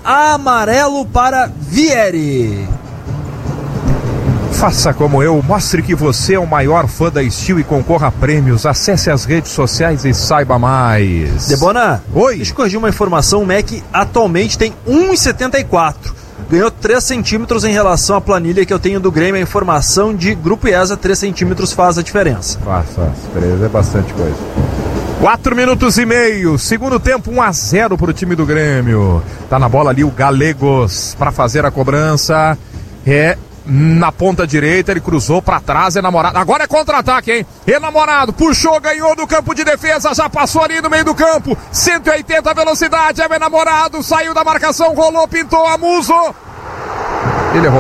amarelo para Vieri. Faça como eu, mostre que você é o maior fã da Steel e concorra a prêmios. Acesse as redes sociais e saiba mais. Debona, oi. Deixa eu corrigir uma informação. O MEC atualmente tem 1,74. Ganhou 3 centímetros em relação à planilha que eu tenho do Grêmio. A informação de Grupo IESA, 3 centímetros faz a diferença. Faz. 3 é bastante coisa. 4 minutos e meio, segundo tempo, 1-0 pro time do Grêmio. Tá na bola ali o Gallegos para fazer a cobrança. Na ponta direita, ele cruzou pra trás, Enamorado. Agora é contra-ataque, hein? Enamorado, puxou, ganhou do campo de defesa, já passou ali no meio do campo. 180 velocidade, é o Enamorado, saiu da marcação, rolou, pintou a Muso. Ele errou.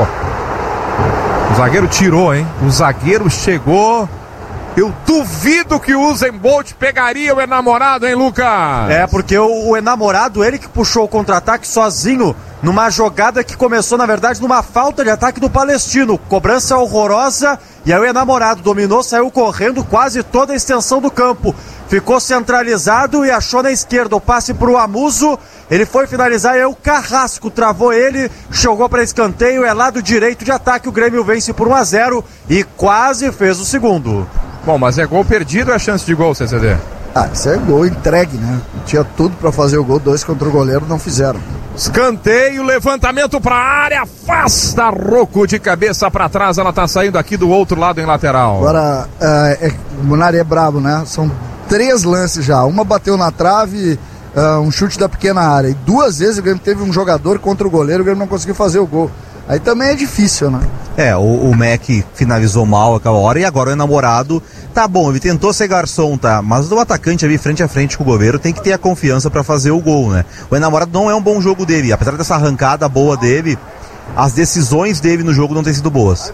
O zagueiro tirou, hein? O zagueiro chegou. Eu duvido que o Usain Bolt pegaria o Enamorado, hein, Lucas? É, porque o Enamorado, ele que puxou o contra-ataque sozinho, numa jogada que começou, na verdade, numa falta de ataque do Palestino. Cobrança horrorosa, e aí o Enamorado dominou, saiu correndo quase toda a extensão do campo. Ficou centralizado e achou na esquerda o passe pro Amuso. Ele foi finalizar e aí o Carrasco travou ele, jogou para escanteio, é lado direito de ataque. O Grêmio vence por 1-0 e quase fez o segundo. Bom, mas é gol perdido ou é chance de gol, CCD? Isso é gol entregue, né? Tinha tudo pra fazer o gol, 2 contra o goleiro, não fizeram. Escanteio, levantamento pra área, afasta Rocco de cabeça pra trás, ela tá saindo aqui do outro lado em lateral. Agora, o Munari é brabo, né? São 3 lances já, uma bateu na trave, um chute da pequena área, e 2 vezes o Grêmio teve um jogador contra o goleiro, o Grêmio não conseguiu fazer o gol. Aí também é difícil, né? O Mac finalizou mal aquela hora e agora o Enamorado, tá bom, ele tentou ser garçom, tá? Mas o atacante ali frente a frente com o goleiro tem que ter a confiança pra fazer o gol, né? O Enamorado não é um bom jogo dele, apesar dessa arrancada boa dele, as decisões dele no jogo não têm sido boas.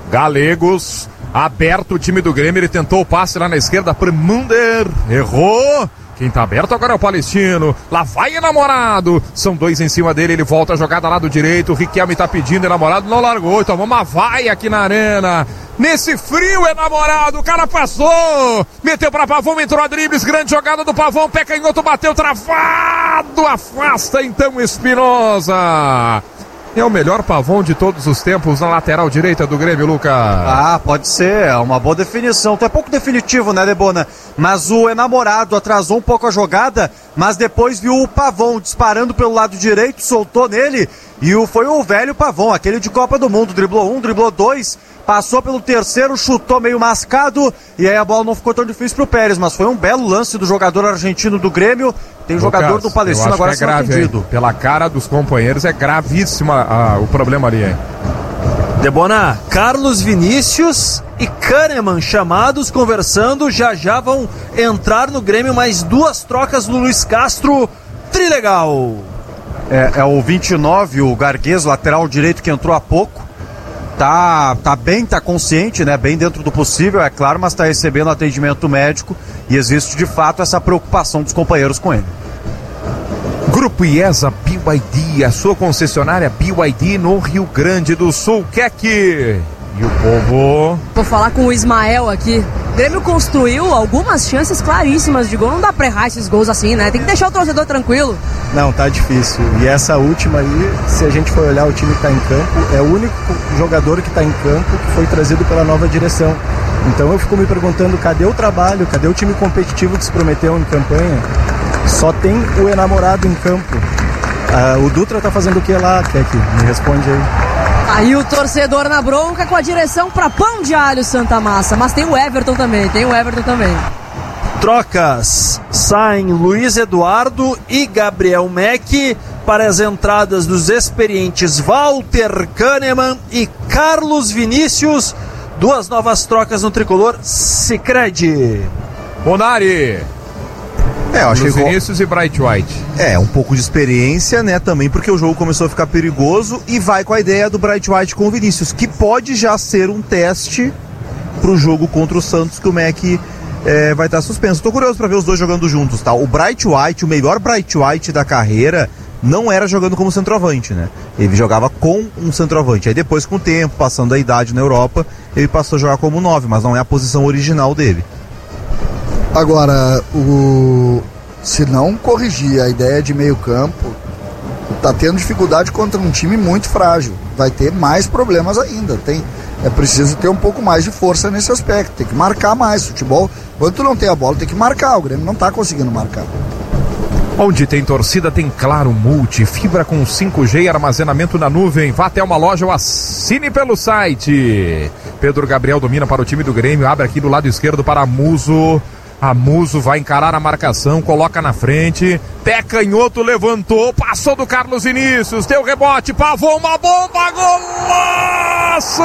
Gallegos, aberto o time do Grêmio, ele tentou o passe lá na esquerda para Munder, errou. Quem tá aberto agora é o Palestino. Lá vai Enamorado. São 2 em cima dele. Ele volta a jogada lá do direito. O Riquelme tá pedindo. Enamorado não largou. Tomou uma vaia aqui na arena. Nesse frio, Enamorado. O cara passou. Meteu pra Pavão. Entrou a dribles. Grande jogada do Pavão. Pé canhoto. Bateu travado. Afasta então Espinosa. É o melhor Pavão de todos os tempos na lateral direita do Grêmio, Lucas. Pode ser, é uma boa definição. Tu é pouco definitivo, né, Debona? Mas o Enamorado atrasou um pouco a jogada, mas depois viu o Pavão disparando pelo lado direito, soltou nele, e foi o velho Pavão, aquele de Copa do Mundo. Driblou 1, driblou 2, passou pelo terceiro, chutou meio mascado, e aí a bola não ficou tão difícil pro Pérez, mas foi um belo lance do jogador argentino do Grêmio. Tem um jogador do Palestino agora sendo atendido. Pela cara dos companheiros é gravíssima o problema ali, hein? Debona, Carlos Vinícius e Kahneman chamados, conversando, já vão entrar no Grêmio mais 2 trocas do Luiz Castro. Trilegal. É o 29, o Garguês, lateral direito, que entrou há pouco. Tá bem, tá consciente, né? Bem dentro do possível, é claro, mas tá recebendo atendimento médico e existe de fato essa preocupação dos companheiros com ele. Grupo IESA BYD, a sua concessionária BYD no Rio Grande do Sul. E o povo... Vou falar com o Ismael aqui. O Grêmio construiu algumas chances claríssimas de gol. Não dá pra errar esses gols assim, né? Tem que deixar o torcedor tranquilo. Não, tá difícil. E essa última aí, se a gente for olhar o time que tá em campo, é o único jogador que tá em campo que foi trazido pela nova direção. Então eu fico me perguntando, cadê o trabalho? Cadê o time competitivo que se prometeu em campanha? Só tem o Enamorado em campo. O Dutra tá fazendo o que lá, Keke? Me responde aí. Aí o torcedor na bronca com a direção para Pão de Alho Santa Massa. Mas tem o Everton também, Trocas. Saem Luiz Eduardo e Gabriel Mack para as entradas dos experientes Walter Kahneman e Carlos Vinícius. 2 novas trocas no tricolor Sicredi. Bonari. Eu acho que Vinícius e Bright White. Um pouco de experiência, né? Também porque o jogo começou a ficar perigoso e vai com a ideia do Bright White com o Vinícius, que pode já ser um teste pro jogo contra o Santos, que o Mac vai estar suspenso. Tô curioso pra ver os dois jogando juntos, tá? O Bright White, o melhor Bright White da carreira, não era jogando como centroavante, né? Ele jogava com um centroavante. Aí depois, com o tempo, passando a idade na Europa, ele passou a jogar como 9, mas não é a posição original dele. Agora, se não corrigir a ideia de meio campo, tá tendo dificuldade contra um time muito frágil. Vai ter mais problemas ainda. É preciso ter um pouco mais de força nesse aspecto. Tem que marcar mais. Futebol, quando tu não tem a bola, tem que marcar. O Grêmio não tá conseguindo marcar. Onde tem torcida, tem Claro Multi, fibra com 5G e armazenamento na nuvem. Vá até uma loja ou assine pelo site. Pedro Gabriel domina para o time do Grêmio, abre aqui do lado esquerdo para Muso. A Muso vai encarar a marcação, coloca na frente. Pé canhoto, levantou, passou do Carlos Vinícius, deu rebote, Pavon, uma bomba, golaço!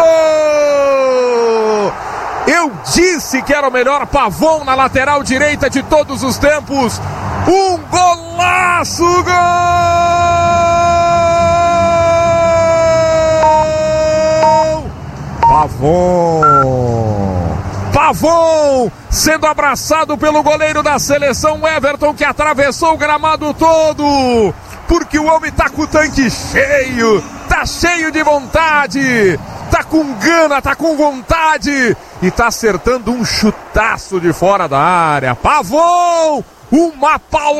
Eu disse que era o melhor Pavon na lateral direita de todos os tempos. Um golaço, gol! Pavon sendo abraçado pelo goleiro da seleção Everton, que atravessou o gramado todo, porque o homem tá com o tanque cheio, tá cheio de vontade, tá com gana, tá com vontade e tá acertando um chutaço de fora da área. Pavon! Uma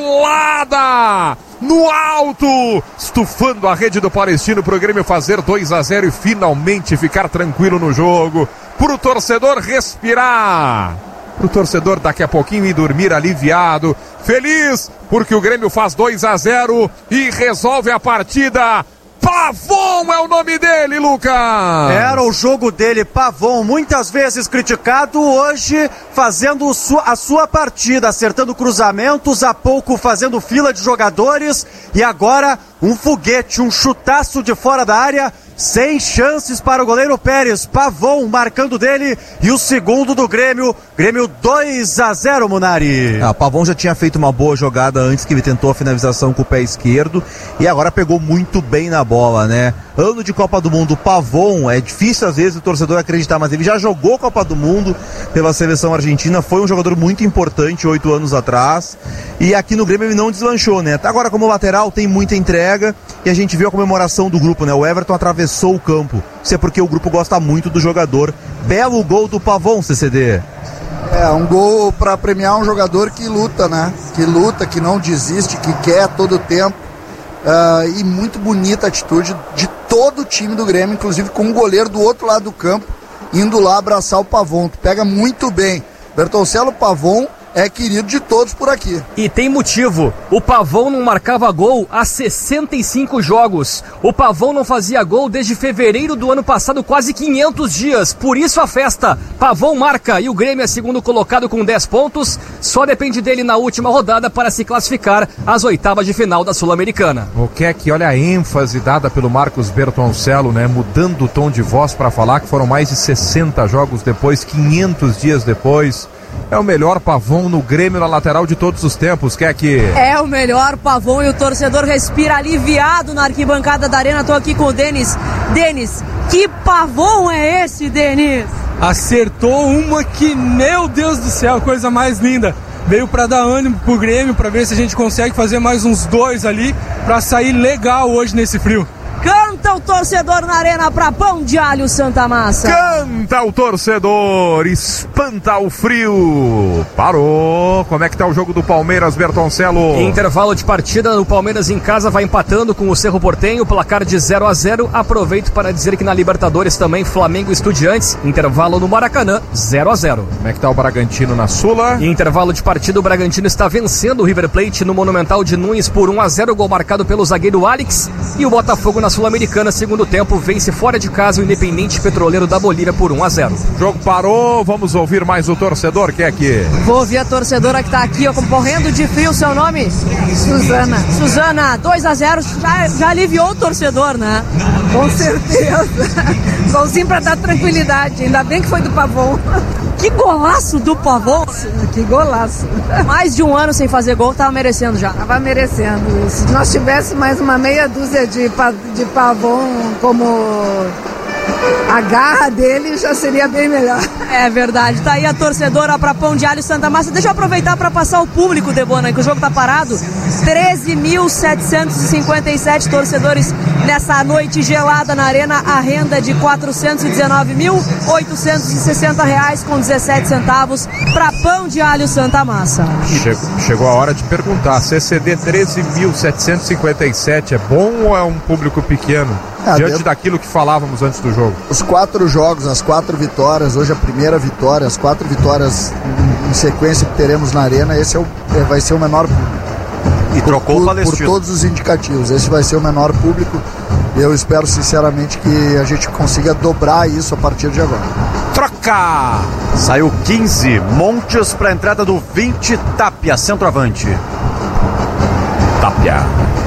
paulada no alto, estufando a rede do Palestino para o Grêmio fazer 2-0 e finalmente ficar tranquilo no jogo. Para o torcedor respirar. Para o torcedor daqui a pouquinho ir dormir aliviado. Feliz porque o Grêmio faz 2-0 e resolve a partida. Pavon é o nome dele, Lucas! Era o jogo dele, Pavon, muitas vezes criticado, hoje fazendo a sua partida, acertando cruzamentos, há pouco fazendo fila de jogadores e agora um foguete, um chutaço de fora da área, sem chances para o goleiro Pérez. Pavon marcando dele e o segundo do Grêmio. Grêmio 2-0, Munari. Pavon já tinha feito uma boa jogada antes, que ele tentou a finalização com o pé esquerdo e agora pegou muito bem na bola, né? Ano de Copa do Mundo, Pavon, é difícil às vezes o torcedor acreditar, mas ele já jogou Copa do Mundo pela seleção argentina, foi um jogador muito importante 8 anos atrás e aqui no Grêmio ele não deslanchou, né? Agora como lateral tem muita entrega e a gente viu a comemoração do grupo, né? O Everton atravessou o campo, isso é porque o grupo gosta muito do jogador. Belo gol do Pavon, CCD. Um gol para premiar um jogador que luta, né? Que luta, que não desiste, que quer todo o tempo. E muito bonita a atitude de todo o time do Grêmio, inclusive com o goleiro do outro lado do campo, indo lá abraçar o Pavon, que pega muito bem. Bertoncello, Pavon é querido de todos por aqui. E tem motivo, o Pavon não marcava gol há 65 jogos. O Pavon não fazia gol desde fevereiro do ano passado, quase 500 dias. Por isso a festa. Pavon marca e o Grêmio é segundo colocado com 10 pontos. Só depende dele na última rodada para se classificar às oitavas de final da Sul-Americana. O que é que olha a ênfase dada pelo Marcos Bertoncello, né? Mudando o tom de voz para falar que foram mais de 60 jogos depois, 500 dias depois. É o melhor Pavon no Grêmio na lateral de todos os tempos, quer que... É o melhor Pavon e o torcedor respira aliviado na arquibancada da Arena. Tô aqui com o Denis. Denis, que Pavon é esse, Denis? Acertou uma que, meu Deus do céu, coisa mais linda. Veio para dar ânimo pro Grêmio, para ver se a gente consegue fazer mais uns 2 ali, para sair legal hoje nesse frio. Canta o torcedor na Arena pra Pão de Alho Santa Massa. Canta o torcedor, espanta o frio. Parou. Como é que tá o jogo do Palmeiras, Bertoncello? Intervalo de partida, o Palmeiras em casa vai empatando com o Cerro Porteño, placar de 0-0. Aproveito para dizer que na Libertadores também Flamengo e Estudiantes, intervalo no Maracanã, 0-0. Como é que tá o Bragantino na Sula? Em intervalo de partida, o Bragantino está vencendo o River Plate no Monumental de Nunes por 1-0, gol marcado pelo zagueiro Alex, e o Botafogo na Sul-Americana, segundo tempo, vence fora de casa o Independente Petroleiro da Bolívia por 1-0. O jogo parou, vamos ouvir mais o torcedor, que é que... Vou ouvir a torcedora que tá aqui, ó, morrendo de frio. Seu nome? Suzana. Suzana, 2-0, já aliviou o torcedor, né? Com certeza. Golzinho pra dar tranquilidade, ainda bem que foi do Pavon. Que golaço do Pavon! Que golaço. Mais de um ano sem fazer gol, tava merecendo já. Tava merecendo. Se nós tivéssemos mais uma meia dúzia de Pavon como a garra dele, já seria bem melhor. É verdade. Tá aí a torcedora pra Pão de Alho Santa Massa. Deixa eu aproveitar para passar o público, Debona, que o jogo tá parado. 13.757 torcedores nessa noite gelada na Arena. A renda de R$ 419.860,17. para Pão de Alho Santa Massa. Chegou a hora de perguntar, CCD 13.757 é bom ou é um público pequeno? Diante daquilo que falávamos antes do jogo. Os 4 jogos, as 4 vitórias, hoje a primeira vitória, as 4 vitórias em sequência que teremos na Arena, esse vai ser o menor público. E trocou o Palestino. Por todos os indicativos, esse vai ser o menor público. Eu espero sinceramente que a gente consiga dobrar isso a partir de agora. Troca! Saiu 15 Montes para a entrada do 20 Tapia, centroavante. Tapia.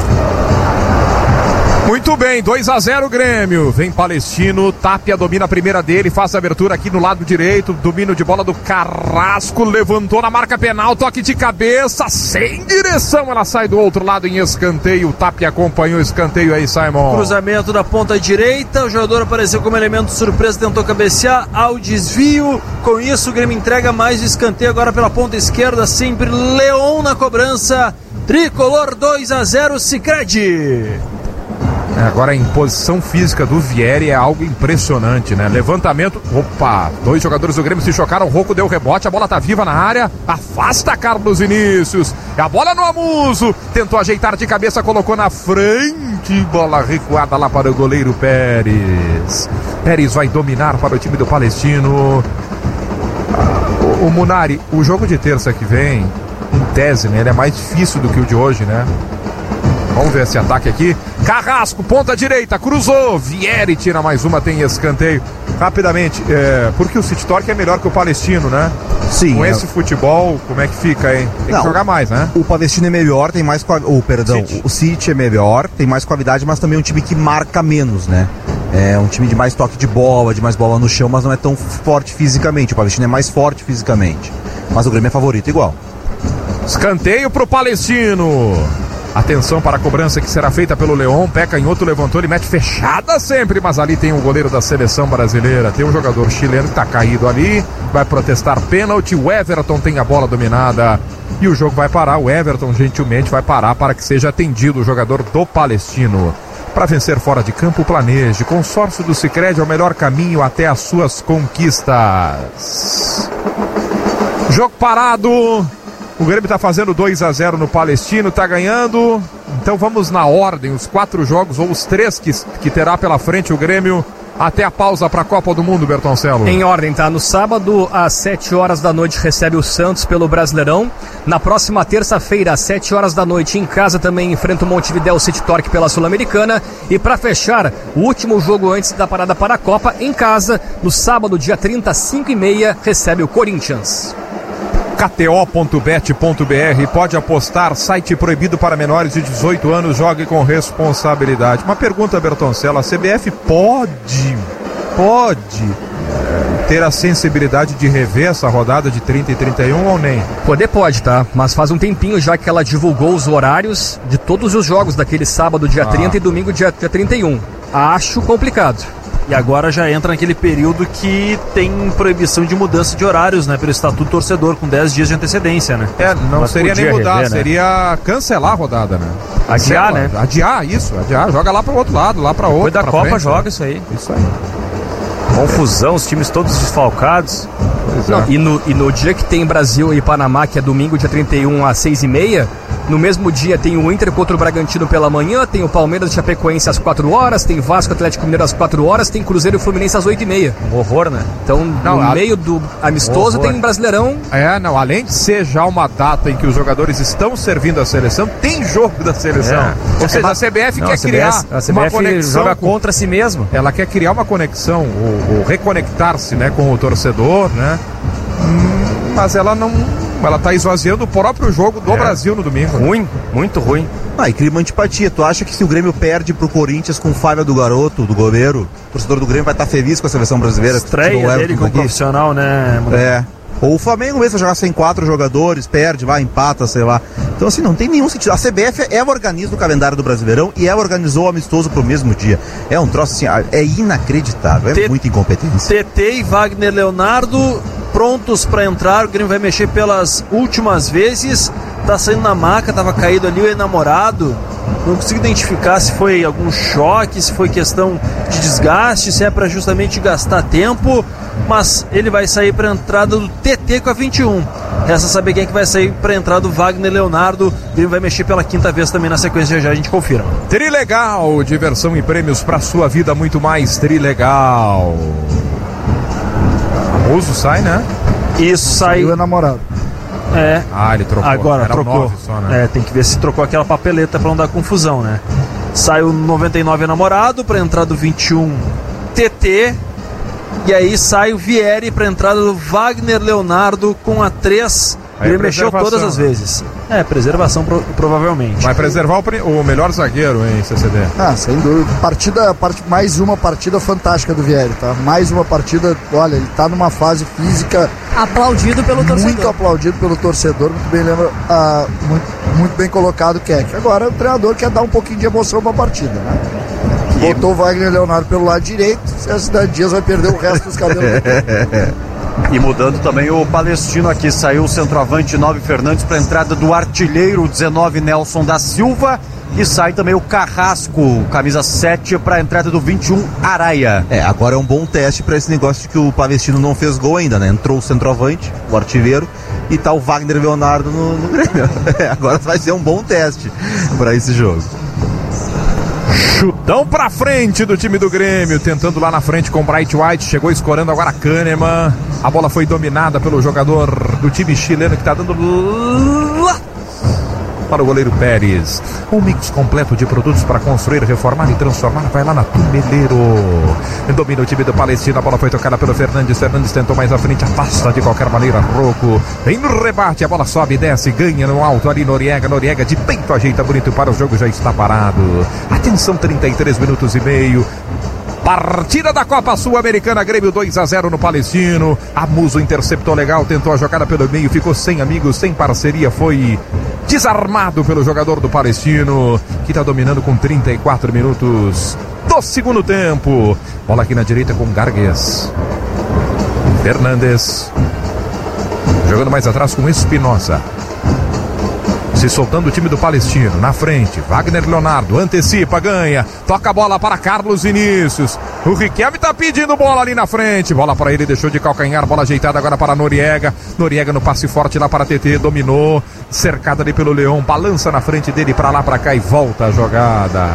Muito bem, 2-0 Grêmio. Vem Palestino, Tapia domina a primeira dele, faz a abertura aqui no lado direito, domínio de bola do Carrasco, levantou na marca penal, toque de cabeça, sem direção, ela sai do outro lado em escanteio. Tapia acompanhou o escanteio aí, Simon. Cruzamento da ponta direita, o jogador apareceu como elemento surpresa, tentou cabecear ao desvio. Com isso, o Grêmio entrega mais o escanteio agora pela ponta esquerda, sempre Leon na cobrança. Tricolor 2-0, Sicredi. Agora a imposição física do Vieri é algo impressionante, né? Levantamento, opa, 2 jogadores do Grêmio se chocaram, o Rocco deu rebote, a bola tá viva na área, afasta Carlos Vinícius, a bola no Amuso, tentou ajeitar de cabeça, colocou na frente, bola recuada lá para o goleiro Pérez. Pérez vai dominar para o time do Palestino. O Munari, o jogo de terça que vem, em tese, né? Ele é mais difícil do que o de hoje, né? Vamos ver esse ataque aqui. Carrasco, ponta direita, cruzou. Vieri tira mais uma, tem escanteio. Rapidamente, porque o City Torque é melhor que o Palestino, né? Sim. Com esse futebol, como é que fica, hein? Tem que jogar mais, né? O Palestino é melhor, tem mais... O City é melhor, tem mais qualidade, mas também é um time que marca menos, né? É um time de mais toque de bola, de mais bola no chão, mas não é tão forte fisicamente. O Palestino é mais forte fisicamente. Mas o Grêmio é favorito igual. Escanteio pro Palestino. Atenção para a cobrança que será feita pelo Leon. Pé canhoto, levantou, ele mete fechada sempre, mas ali tem o goleiro da seleção brasileira. Tem um jogador chileno que está caído ali, vai protestar pênalti. O Everton tem a bola dominada e o jogo vai parar. O Everton gentilmente vai parar para que seja atendido o jogador do Palestino. Para vencer fora de campo, planeje. Consórcio do Sicredi é o melhor caminho até as suas conquistas. Jogo parado. O Grêmio está fazendo 2-0 no Palestino, está ganhando. Então vamos na ordem, os 4 jogos ou os 3 que terá pela frente o Grêmio até a pausa para a Copa do Mundo, Bertoncello. Em ordem, tá? No sábado, às 7 horas da noite, recebe o Santos pelo Brasileirão. Na próxima terça-feira, às 7 horas da noite, em casa também enfrenta o Montevidéu City Torque pela Sul-Americana. E para fechar, o último jogo antes da parada para a Copa, em casa, no sábado, dia 30, às 5h30, recebe o Corinthians. KTO.bet.br, pode apostar, site proibido para menores de 18 anos, jogue com responsabilidade. Uma pergunta, Bertoncello, a CBF pode ter a sensibilidade de rever essa rodada de 30 e 31 ou nem? Pode, tá? Mas faz um tempinho já que ela divulgou os horários de todos os jogos daquele sábado, dia 30 e domingo, dia 31. Acho complicado. E agora já entra naquele período que tem proibição de mudança de horários, né? Pelo Estatuto Torcedor, com 10 dias de antecedência, né? Não mas seria nem mudar, rever, né? Seria cancelar a rodada, né? Adiar, né? Adiar, joga lá pro outro lado, lá pra outro. Depois da Copa frente, joga isso aí. Isso aí. Confusão, os times todos desfalcados. Não, e no dia que tem Brasil e Panamá, que é domingo, dia 31, às 6h30, no mesmo dia tem o Inter contra o Bragantino pela manhã, tem o Palmeiras e Chapecoense às 4 horas, tem Vasco Atlético Mineiro às 4 horas, tem Cruzeiro e Fluminense às 8h30. Um horror, né? Então, no meio do amistoso tem Brasileirão. Além de ser já uma data em que os jogadores estão servindo a seleção, tem jogo da seleção. Ou seja, a CBF quer criar uma conexão. Joga contra si mesmo. Ela quer criar uma conexão, ou reconectar-se, né, com o torcedor, né? Mas ela tá esvaziando o próprio jogo do Brasil no domingo. Ruim, muito ruim. E cria uma antipatia. Tu acha que se o Grêmio perde pro Corinthians com falha do garoto, do goleiro, o torcedor do Grêmio vai estar feliz com a seleção brasileira? Estreia dele como profissional, né? Ou o Flamengo mesmo vai jogar sem 4 jogadores, perde, empata, sei lá. Então assim, não tem nenhum sentido. A CBF organiza o calendário do Brasileirão e ela organizou o amistoso pro mesmo dia. É um troço assim, é inacreditável, é muita incompetência. TT e Wagner Leonardo prontos para entrar, o Grêmio vai mexer pelas últimas vezes, tá saindo na maca, tava caído ali o enamorado, não consigo identificar se foi algum choque, se foi questão de desgaste, se é para justamente gastar tempo. mas ele vai sair para a entrada do TT com a 21. Resta saber quem é que vai sair para a entrada do Wagner Leonardo. Ele vai mexer pela quinta vez também na sequência, já a gente confirma. Trilegal, diversão e prêmios para sua vida, muito mais Trilegal. Famoso sai, né? Isso, sai. Saiu o namorado. É. Ele trocou. Agora era trocou. só, né? Tem que ver se trocou aquela papeleta para não dar confusão, né? Sai o 99 namorado para entrada do 21 TT. E aí sai o Vieri para entrada do Wagner Leonardo com a 3. Ele mexeu todas as vezes. Preservação provavelmente. Vai preservar o melhor zagueiro, hein, CCD? Sem dúvida. Mais uma partida fantástica do Vieri, tá? Mais uma partida, olha, ele tá numa fase física... Aplaudido pelo torcedor. Muito aplaudido pelo torcedor, muito bem lembra, muito bem colocado o Keck. Agora o treinador quer dar um pouquinho de emoção pra partida, né? Botou o Wagner Leonardo pelo lado direito, se a Cidade Dias vai perder o resto dos cabelos. E mudando também o Palestino aqui, saiu o centroavante 9 Fernandes para a entrada do artilheiro 19 Nelson da Silva, e sai também o Carrasco, camisa 7, para a entrada do 21 Araia. Agora é um bom teste para esse negócio de que o Palestino não fez gol ainda, né? Entrou o centroavante, o artilheiro, e tá o Wagner Leonardo no Grêmio. Agora vai ser um bom teste para esse jogo. Chutão pra frente do time do Grêmio, tentando lá na frente com o Bright White, chegou escorando agora Kahneman, a bola foi dominada pelo jogador do time chileno que tá dando lá para o goleiro Pérez. Um mix completo de produtos para construir, reformar e transformar, vai lá na Tumeleiro. Domina o time do Palestino, a bola foi tocada pelo Fernandes tentou mais à frente, afasta de qualquer maneira Rocco, vem no rebate, a bola sobe, desce, ganha no alto ali Noriega de peito, ajeita bonito para o jogo, já está parado. Atenção, 33 minutos e meio. Partida da Copa Sul-Americana, Grêmio 2-0 no Palestino. A Muso interceptou legal, tentou a jogada pelo meio, ficou sem amigos, sem parceria, foi desarmado pelo jogador do Palestino, que está dominando com 34 minutos do segundo tempo. Bola aqui na direita com Gargues. Fernandes. Jogando mais atrás com Espinosa. Se soltando o time do Palestino, na frente, Wagner Leonardo, antecipa, ganha, toca a bola para Carlos Vinícius, o Riquelme tá pedindo bola ali na frente, bola para ele, deixou de calcanhar, bola ajeitada agora para Noriega no passe forte lá para TT, dominou, cercada ali pelo Leão, balança na frente dele, para lá, para cá e volta a jogada.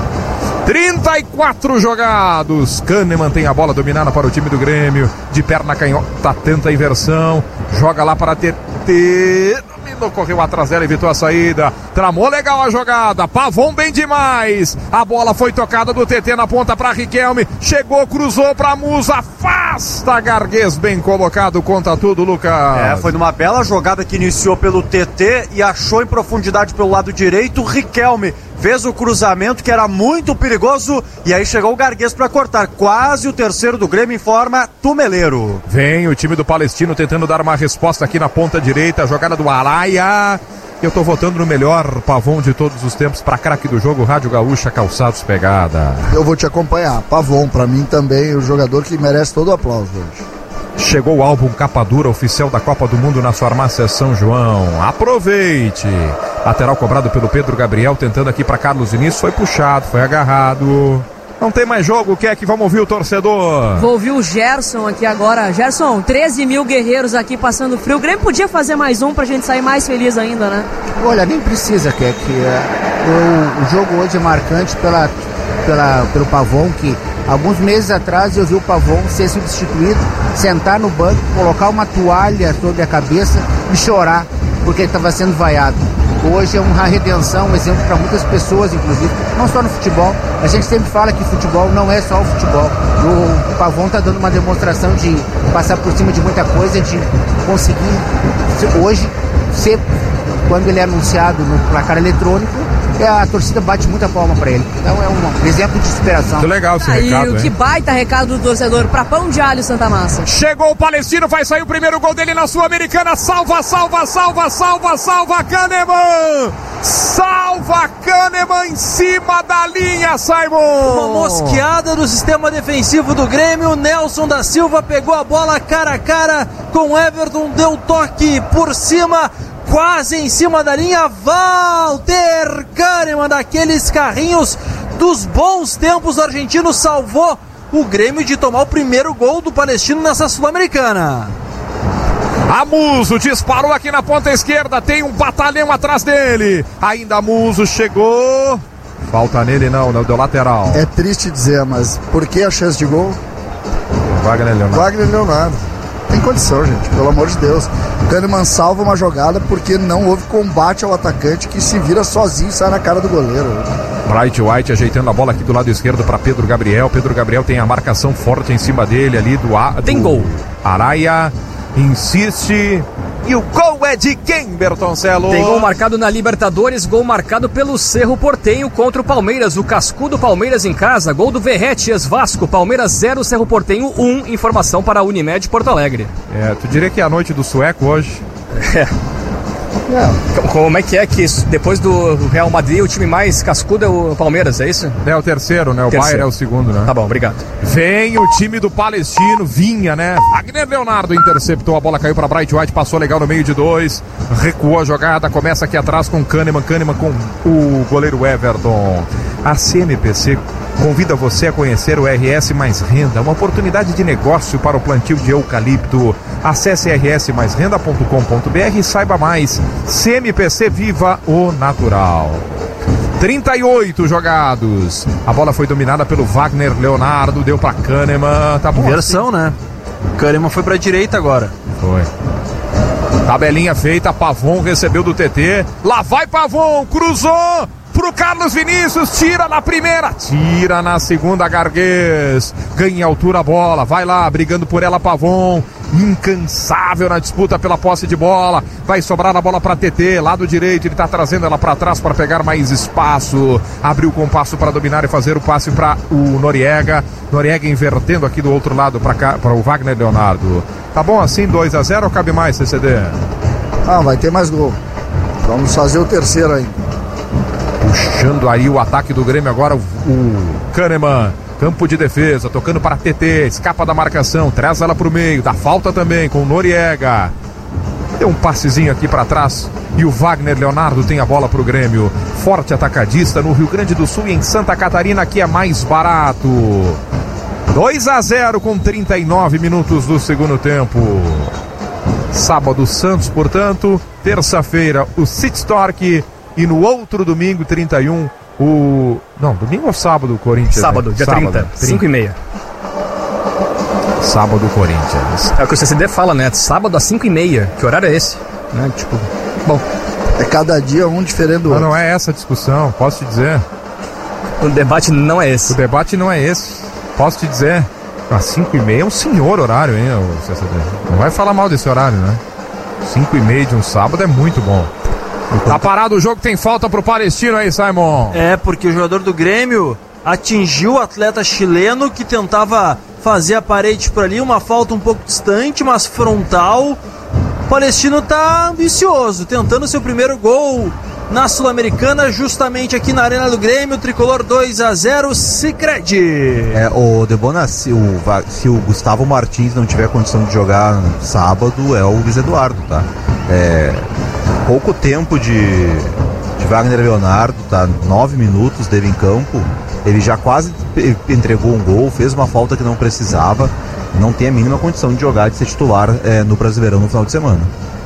34 jogados, Kahneman tem a bola dominada para o time do Grêmio, de perna canhota, tenta a inversão, joga lá para TT, correu atrás dela, evitou a saída, tramou legal a jogada, Pavon bem demais, a bola foi tocada do TT na ponta para Riquelme, chegou, cruzou para Musa, afasta Gargues, bem colocado, conta tudo, Lucas. Foi numa bela jogada que iniciou pelo TT e achou em profundidade pelo lado direito, Riquelme fez o cruzamento que era muito perigoso e aí chegou o Gargues para cortar, quase o terceiro do Grêmio, informa Tumeleiro. Vem o time do Palestino tentando dar uma resposta aqui na ponta direita, a jogada do Araia. Eu tô votando no melhor Pavon de todos os tempos para craque do jogo, Rádio Gaúcha, Calçados Pegada. Eu vou te acompanhar, Pavon, para mim também o jogador que merece todo o aplauso hoje. Chegou o álbum Capa Dura oficial da Copa do Mundo na farmácia São João. Aproveite! Lateral cobrado pelo Pedro Gabriel, tentando aqui para Carlos Vinícius, foi puxado, foi agarrado. Não tem mais jogo, o que é que vamos ouvir o torcedor? Vou ouvir o Gerson aqui agora. Gerson, 13 mil guerreiros aqui passando frio. O Grêmio podia fazer mais um pra gente sair mais feliz ainda, né? Olha, nem precisa, Keck. O jogo hoje é marcante pelo Pavon, que alguns meses atrás eu vi o Pavon ser substituído, sentar no banco, colocar uma toalha sobre a cabeça e chorar, porque ele estava sendo vaiado. Hoje é uma redenção, um exemplo para muitas pessoas, inclusive, não só no futebol. A gente sempre fala que futebol não é só o futebol. O Pavon está dando uma demonstração de passar por cima de muita coisa, de conseguir hoje ser, quando ele é anunciado no placar eletrônico, a torcida bate muita palma para ele. Então é um exemplo de superação. Muito legal esse recado, que baita recado do torcedor para Pão de Alho Santa Massa. Chegou o Palestino, vai sair o primeiro gol dele na Sul-Americana. Salva Kahneman! Salva Kahneman em cima da linha, Simon! Uma mosqueada do sistema defensivo do Grêmio. Nelson da Silva pegou a bola cara a cara com Everton, deu toque por cima, quase em cima da linha. Walter Kahneman, daqueles carrinhos dos bons tempos, o argentino salvou o Grêmio de tomar o primeiro gol do Palestino nessa Sul-Americana. Amuso disparou aqui na ponta esquerda, tem um batalhão atrás dele. Ainda Amuso chegou. Falta nele não, deu lateral. É triste dizer, mas por que a chance de gol? Wagner Leonardo. Tem condição, gente, pelo amor de Deus. O Kahneman salva uma jogada porque não houve combate ao atacante que se vira sozinho e sai na cara do goleiro. Bright White ajeitando a bola aqui do lado esquerdo para Pedro Gabriel. Pedro Gabriel tem a marcação forte em cima dele ali Tem gol. Araia insiste. E o gol é de quem, Bertoncello? Tem gol marcado na Libertadores, gol marcado pelo Cerro Porteño contra o Palmeiras, o cascudo Palmeiras em casa, gol do Verratti, ex-Vasco, Palmeiras 0, Cerro Porteño 1, informação para a Unimed Porto Alegre. Tu diria que é a noite do sueco hoje? Como é que depois do Real Madrid o time mais cascudo é o Palmeiras, é isso? É o terceiro, né? O Bayern é o segundo, né? Tá bom, obrigado. Vem o time do Palestino, vinha, né? Wagner Leonardo interceptou, a bola caiu para Bright White, passou legal no meio de 2, recuou a jogada, começa aqui atrás com Kahneman com o goleiro Everton. A CMPC convida você a conhecer o RS Mais Renda, uma oportunidade de negócio para o plantio de eucalipto. Acesse rsmaisrenda.com.br e saiba mais. CMPC, viva o natural. 38 jogados. A bola foi dominada pelo Wagner Leonardo, deu para Kahneman. Tá bom. Inversão, assim, né? Kahneman foi para a direita agora. Foi. Tabelinha feita, Pavon recebeu do TT. Lá vai Pavon, cruzou pro Carlos Vinícius, tira na primeira, tira na segunda, Garguês, ganha altura a bola, vai lá, brigando por ela Pavon, incansável na disputa pela posse de bola, vai sobrar a bola para TT, lado direito, ele tá trazendo ela para trás para pegar mais espaço, abriu o compasso para dominar e fazer o passe para o Noriega invertendo aqui do outro lado para o Wagner Leonardo. Tá bom assim, 2-0 ou cabe mais, CCD? Vai ter mais gol, vamos fazer o terceiro ainda. Puxando aí o ataque do Grêmio agora, o Kahneman, campo de defesa, tocando para TT, escapa da marcação, traz ela para o meio, dá falta também com o Noriega. Deu um passezinho aqui para trás e o Wagner Leonardo tem a bola para o Grêmio. Forte atacadista no Rio Grande do Sul e em Santa Catarina, que é mais barato. 2-0 com 39 minutos do segundo tempo. Sábado Santos, portanto, terça-feira o City Torque. E no outro domingo, 31, domingo ou sábado, Corinthians? Sábado, dia 30, 5h30. Sábado, Corinthians. É o que o CCD fala, né? Sábado às 5h30. Que horário é esse? Né? Bom. É cada dia um diferente do outro. Não é essa a discussão, posso te dizer. O debate não é esse. O debate não é esse, posso te dizer. Às 5h30 é um senhor horário, hein, o CCD. Não vai falar mal desse horário, né? 5h30 de um sábado é muito bom. Tá parado o jogo, tem falta pro Palestino aí, Simon. Porque o jogador do Grêmio atingiu o atleta chileno que tentava fazer a parede por ali, uma falta um pouco distante, mas frontal. O Palestino tá ambicioso, tentando seu primeiro gol na Sul-Americana, justamente aqui na Arena do Grêmio. Tricolor 2-0, Sicredi. O Debona, se o Gustavo Martins não tiver condição de jogar no sábado, é o Luiz Eduardo, tá? Pouco tempo de Wagner Leonardo, tá? 9 minutos dele em campo, ele já quase entregou um gol, fez uma falta que não precisava, não tem a mínima condição de jogar, de ser titular no Brasileirão no final de semana.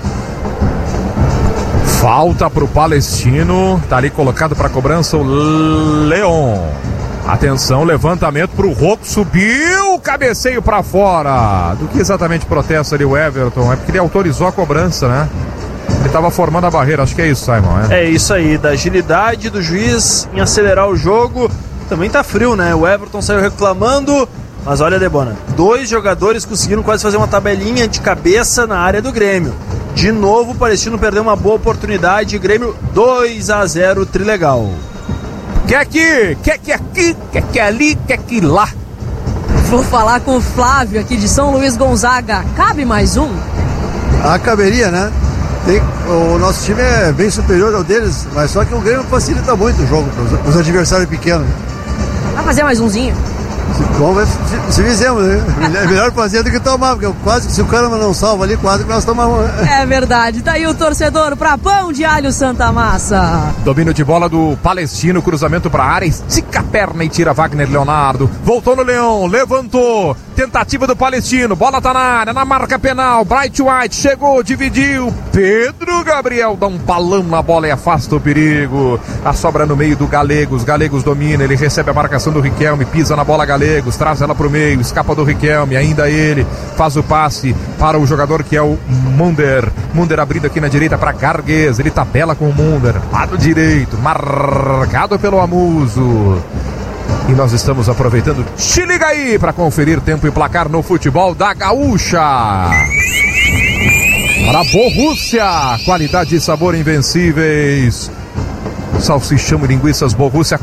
Falta pro Palestino, tá ali colocado para cobrança o Leon. Atenção, levantamento pro Rocco, subiu, cabeceio para fora. Do que exatamente protesta ali o Everton? É porque ele autorizou a cobrança, né? Ele estava formando a barreira, acho que é isso, Simon. É isso aí, da agilidade do juiz em acelerar o jogo. Também tá frio, né? O Everton saiu reclamando, mas olha, Debona, 2 jogadores conseguiram quase fazer uma tabelinha de cabeça na área do Grêmio. De novo o Palestino perdeu uma boa oportunidade. Grêmio 2-0, trilegal. Quer aqui, quer ali, quer que lá. Vou falar com o Flávio aqui de São Luís Gonzaga. Cabe mais um? Caberia, né? O nosso time é bem superior ao deles, mas só que o Grêmio facilita muito o jogo para os adversários pequenos. Vai fazer mais umzinho? Vamos ver se fizemos, né? É melhor fazer do que tomar, porque quase que se o Kahneman não salva ali, quase que nós tomamos. É verdade, tá aí o torcedor pra Pão de Alho Santa Massa. Domínio de bola do Palestino, cruzamento pra área, estica a perna e tira Wagner Leonardo. Voltou no Leão, levantou, tentativa do Palestino, bola tá na área, na marca penal, Bright White chegou, dividiu, Pedro Gabriel dá um balão na bola e afasta o perigo. A sobra no meio do Galegos, Galegos domina, ele recebe a marcação do Riquelme, pisa na bola Galegos, traz ela pro meio, escapa do Riquelme, ainda ele faz o passe para o jogador que é o Munder. Munder abrindo aqui na direita para Garguês, ele tabela com o Munder, lado direito, marcado pelo Amuso. E nós estamos aproveitando, te liga aí para conferir tempo e placar no futebol da Gaúcha. Para Borussia, qualidade e sabor invencíveis. Salsichão e linguiças Borussia,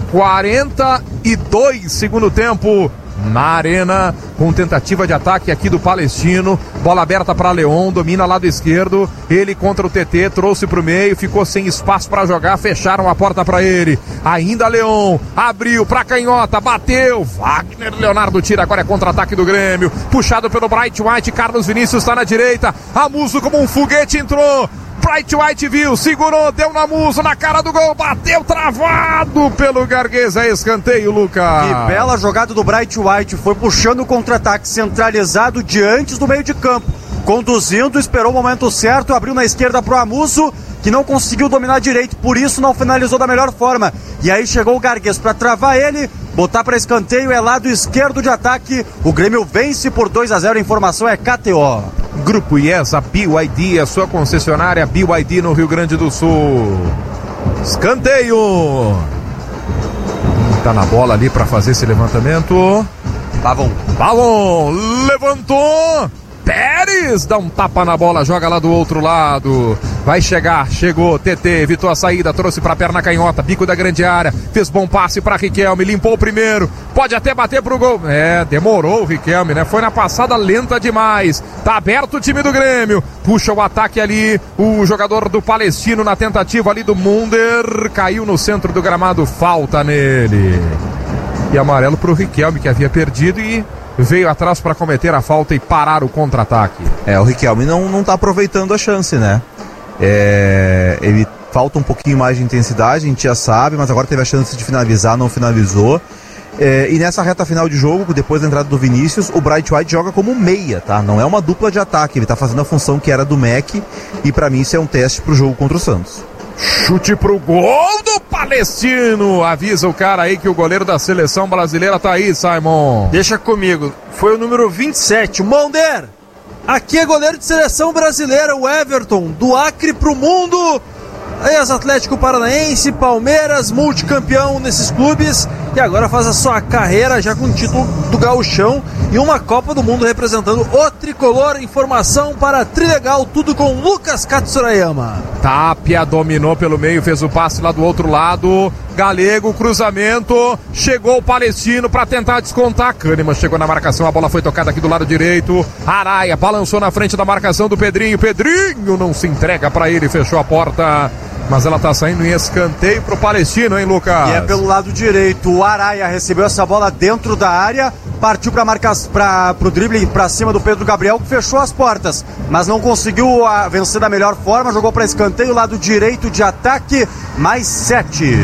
42 segundo tempo na arena, com tentativa de ataque aqui do Palestino, bola aberta para Leon, domina lado esquerdo, ele contra o TT, trouxe pro meio, ficou sem espaço para jogar, fecharam a porta para ele, ainda Leon, abriu para Canhota, bateu, Wagner Leonardo tira, agora é contra-ataque do Grêmio, puxado pelo Bright White, Carlos Vinícius está na direita, Amuso como um foguete entrou, Bright White viu, segurou, deu na Musa, na cara do gol, bateu travado pelo Garguês, é escanteio, Lucas. Que bela jogada do Bright White, foi puxando o contra-ataque centralizado de antes do meio de campo, conduzindo, esperou o momento certo, abriu na esquerda pro Amuso, que não conseguiu dominar direito, por isso não finalizou da melhor forma. E aí chegou o Garguês para travar ele, botar para escanteio, é lado esquerdo de ataque, o Grêmio vence por 2-0, a informação é KTO. Grupo IESA, BYD, a sua concessionária BYD no Rio Grande do Sul. Escanteio. Tá na bola ali para fazer esse levantamento. Pavon levantou. Pérez dá um tapa na bola, joga lá do outro lado. Vai chegar, chegou, TT, evitou a saída, trouxe pra perna canhota, bico da grande área, fez bom passe pra Riquelme, limpou o primeiro, pode até bater pro gol. Demorou o Riquelme, né? Foi na passada lenta demais. Tá aberto o time do Grêmio, puxa o ataque ali, o jogador do Palestino na tentativa ali do Munder, caiu no centro do gramado, falta nele. E amarelo pro Riquelme, que havia perdido e veio atrás para cometer a falta e parar o contra-ataque. O Riquelme não tá aproveitando a chance, né? Ele falta um pouquinho mais de intensidade, a gente já sabe, mas agora teve a chance de finalizar, não finalizou. E nessa reta final de jogo, depois da entrada do Vinícius, o Bright White joga como meia, tá? Não é uma dupla de ataque, ele tá fazendo a função que era do Mac, e pra mim isso é um teste pro jogo contra o Santos. Chute pro gol do Palestino. Avisa o cara aí que o goleiro da seleção brasileira tá aí, Simon. Deixa comigo. Foi o número 27, o Monder. Aqui é goleiro de seleção brasileira, o Everton, do Acre pro mundo. Ex-Atlético Paranaense, Palmeiras, multicampeão nesses clubes. E agora faz a sua carreira já com o título do Gauchão e uma Copa do Mundo representando o tricolor. Informação para Trilegal, tudo com Lucas Katsurayama. Tapia dominou pelo meio, fez o passe lá do outro lado. Galego, cruzamento, chegou o Palestino para tentar descontar. Kahneman chegou na marcação, a bola foi tocada aqui do lado direito. Araia balançou na frente da marcação do Pedrinho. Pedrinho não se entrega para ele, fechou a porta. Mas ela tá saindo em escanteio pro Palestino, hein, Lucas? E é pelo lado direito. O Araia recebeu essa bola dentro da área, partiu pro drible pra cima do Pedro Gabriel, que fechou as portas, mas não conseguiu vencer da melhor forma. Jogou para escanteio, lado direito de ataque, mais 7.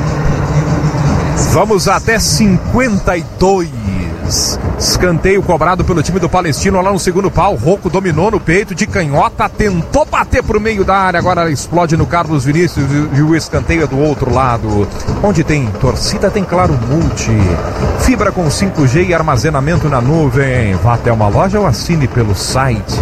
Vamos até 52. Escanteio cobrado pelo time do Palestino lá no segundo pau. Rocco dominou no peito de canhota, tentou bater pro meio da área, agora explode no Carlos Vinícius e o escanteio é do outro lado. Onde tem torcida tem Claro Multi, fibra com 5G e armazenamento na nuvem. Vá até uma loja ou assine pelo site.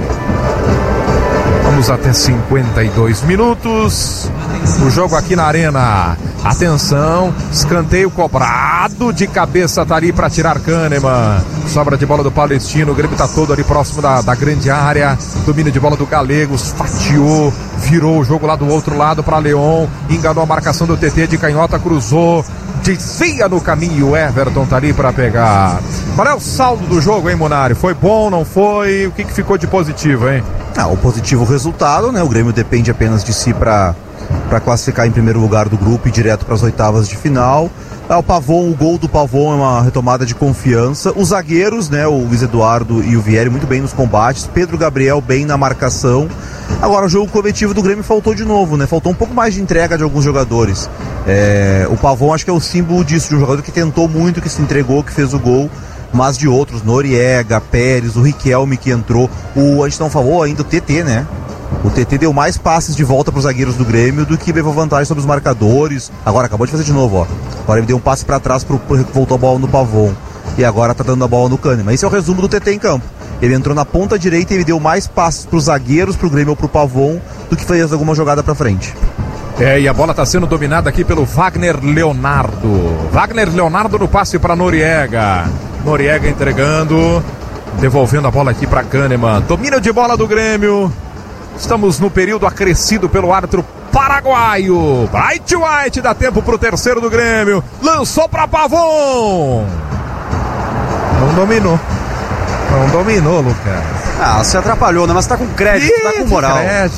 Vamos até 52 minutos. O jogo aqui na arena. Atenção, escanteio cobrado de cabeça, tá ali para tirar Kahneman. Sobra de bola do Palestino, o Grêmio tá todo ali próximo da grande área. Domínio de bola do Galegos, fatiou, virou o jogo lá do outro lado para Leon. Enganou a marcação do TT de canhota, cruzou, desvia no caminho, o Everton tá ali para pegar. Qual é o saldo do jogo, hein, Munari? Foi bom, não foi? O que ficou de positivo, hein? O positivo resultado, né? O Grêmio depende apenas de si para classificar em primeiro lugar do grupo e direto para as oitavas de final. O Pavon, o gol do Pavon é uma retomada de confiança. Os zagueiros, né, o Luiz Eduardo e o Vieri muito bem nos combates. Pedro Gabriel bem na marcação. Agora o jogo coletivo do Grêmio faltou de novo, né? Faltou um pouco mais de entrega de alguns jogadores. O Pavon acho que é o símbolo disso, de um jogador que tentou muito, que se entregou, que fez o gol. Mas de outros, Noriega, Pérez, o Riquelme que entrou. A gente não falou ainda o TT, né? O TT deu mais passes de volta para os zagueiros do Grêmio do que levou vantagem sobre os marcadores. Agora acabou de fazer de novo, ó. Agora ele deu um passe para trás, voltou a bola no Pavon. E agora tá dando a bola no Kahneman. Esse é o resumo do TT em campo. Ele entrou na ponta direita e ele deu mais passes para os zagueiros, para o Grêmio ou para o Pavon, do que fez alguma jogada para frente. E a bola está sendo dominada aqui pelo Wagner Leonardo. Wagner Leonardo no passe para Noriega. Noriega entregando, devolvendo a bola aqui para Kahneman. Domínio de bola do Grêmio. Estamos no período acrescido pelo árbitro paraguaio. Bright White dá tempo pro terceiro do Grêmio. Lançou para Pavon. Não dominou, Lucas. Se atrapalhou, né? Mas tá com crédito, tá com moral.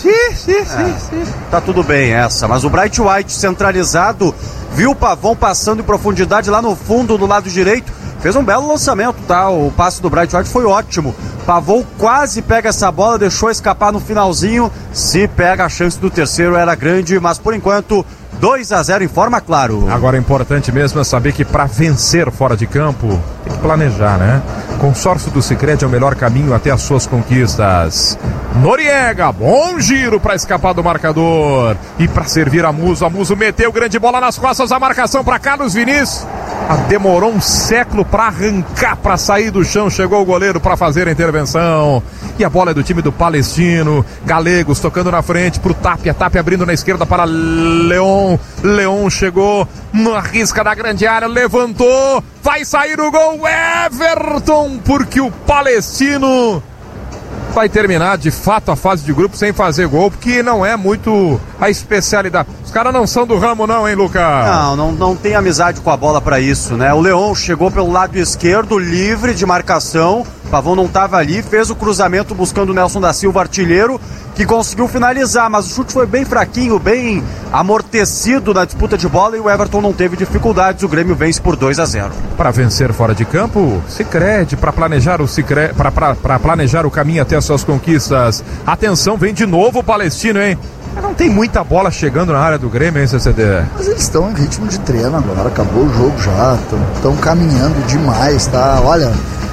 Tá tudo bem essa. Mas o Bright White centralizado viu o Pavon passando em profundidade lá no fundo do lado direito. Fez um belo lançamento, tá? O passe do Bright White foi ótimo. Pavon quase pega essa bola, deixou escapar no finalzinho. Se pega, a chance do terceiro era grande, mas por enquanto 2-0 em forma, claro. Agora, importante mesmo é saber que para vencer fora de campo, tem que planejar, né? Consórcio do Sicredi é o melhor caminho até as suas conquistas. Noriega, bom giro para escapar do marcador. E para servir a Muso meteu grande bola nas costas, a marcação para Carlos Vinícius. Demorou um século para arrancar, para sair do chão. Chegou o goleiro para fazer a intervenção. E a bola é do time do Palestino. Galegos tocando na frente pro Tapia. Tapia abrindo na esquerda para Leon. Leon chegou na risca da grande área, levantou. Vai sair o gol, Everton, porque o Palestino vai terminar de fato a fase de grupo sem fazer gol, porque não é muito a especialidade. Os caras não são do ramo não, hein, Lucas? Não tem amizade com a bola pra isso, né? O Leon chegou pelo lado esquerdo, livre de marcação. Pavon não estava ali, fez o cruzamento buscando o Nelson da Silva, artilheiro, que conseguiu finalizar, mas o chute foi bem fraquinho, bem amortecido na disputa de bola e o Everton não teve dificuldades. O Grêmio vence por 2-0. Para vencer fora de campo, Sicredi, para planejar para planejar o caminho até as suas conquistas. Atenção, vem de novo o Palestino, hein? Não tem muita bola chegando na área do Grêmio, hein, CCD? Mas eles estão em ritmo de treino agora, acabou o jogo já, estão caminhando demais, tá? Olha,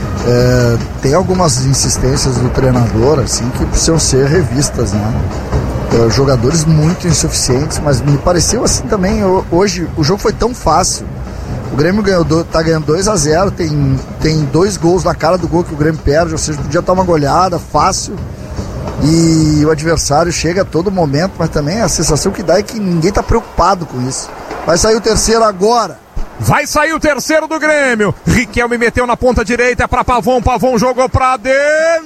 tem algumas insistências do treinador, assim, que precisam ser revistas, né? Jogadores muito insuficientes, mas me pareceu assim também, hoje o jogo foi tão fácil. O Grêmio tá ganhando 2-0, tem 2 gols na cara do gol que o Grêmio perde, ou seja, podia estar uma goleada fácil. E o adversário chega a todo momento, mas também a sensação que dá é que ninguém tá preocupado com isso. Vai sair o terceiro agora. Vai sair o terceiro do Grêmio. Riquelme meteu na ponta direita para Pavon. Pavon jogou pra dentro.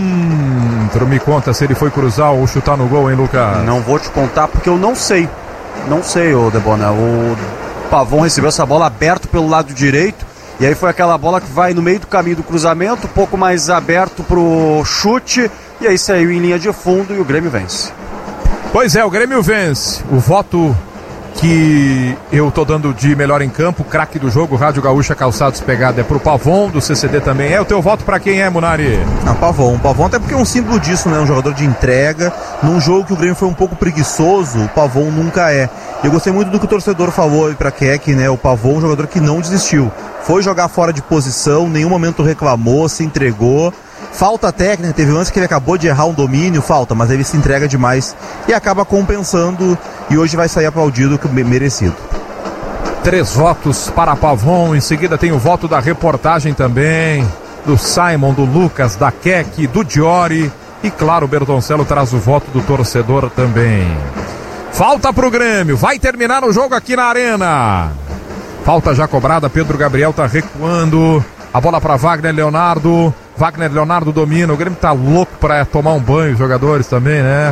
Me conta se ele foi cruzar ou chutar no gol, hein, Lucas? Não vou te contar porque eu não sei. Não sei, ô Debona. O Pavon recebeu essa bola aberto pelo lado direito. E aí foi aquela bola que vai no meio do caminho do cruzamento, um pouco mais aberto pro chute. E aí saiu em linha de fundo e o Grêmio vence. Pois é, o Grêmio vence. O voto que eu tô dando de melhor em campo, craque do jogo, Rádio Gaúcha Calçados Pegada, é pro Pavon, do CCD também. O teu voto pra quem é, Munari? Pavon até porque é um símbolo disso, né? Um jogador de entrega, num jogo que o Grêmio foi um pouco preguiçoso, o Pavon nunca é. Eu gostei muito do que o torcedor falou aí pra Keck, né? O Pavon, um jogador que não desistiu, foi jogar fora de posição, nenhum momento reclamou, se entregou. Falta técnica, teve um lance que ele acabou de errar um domínio, mas ele se entrega demais e acaba compensando e hoje vai sair aplaudido, merecido. 3 votos para Pavon, em seguida tem o voto da reportagem também, do Simon, do Lucas, da Keck, do Diori e claro, o Bertoncello traz o voto do torcedor também. Falta pro Grêmio, vai terminar o jogo aqui na Arena. Falta já cobrada, Pedro Gabriel tá recuando, a bola para Wagner Leonardo domina, o Grêmio tá louco pra tomar um banho, os jogadores também, né?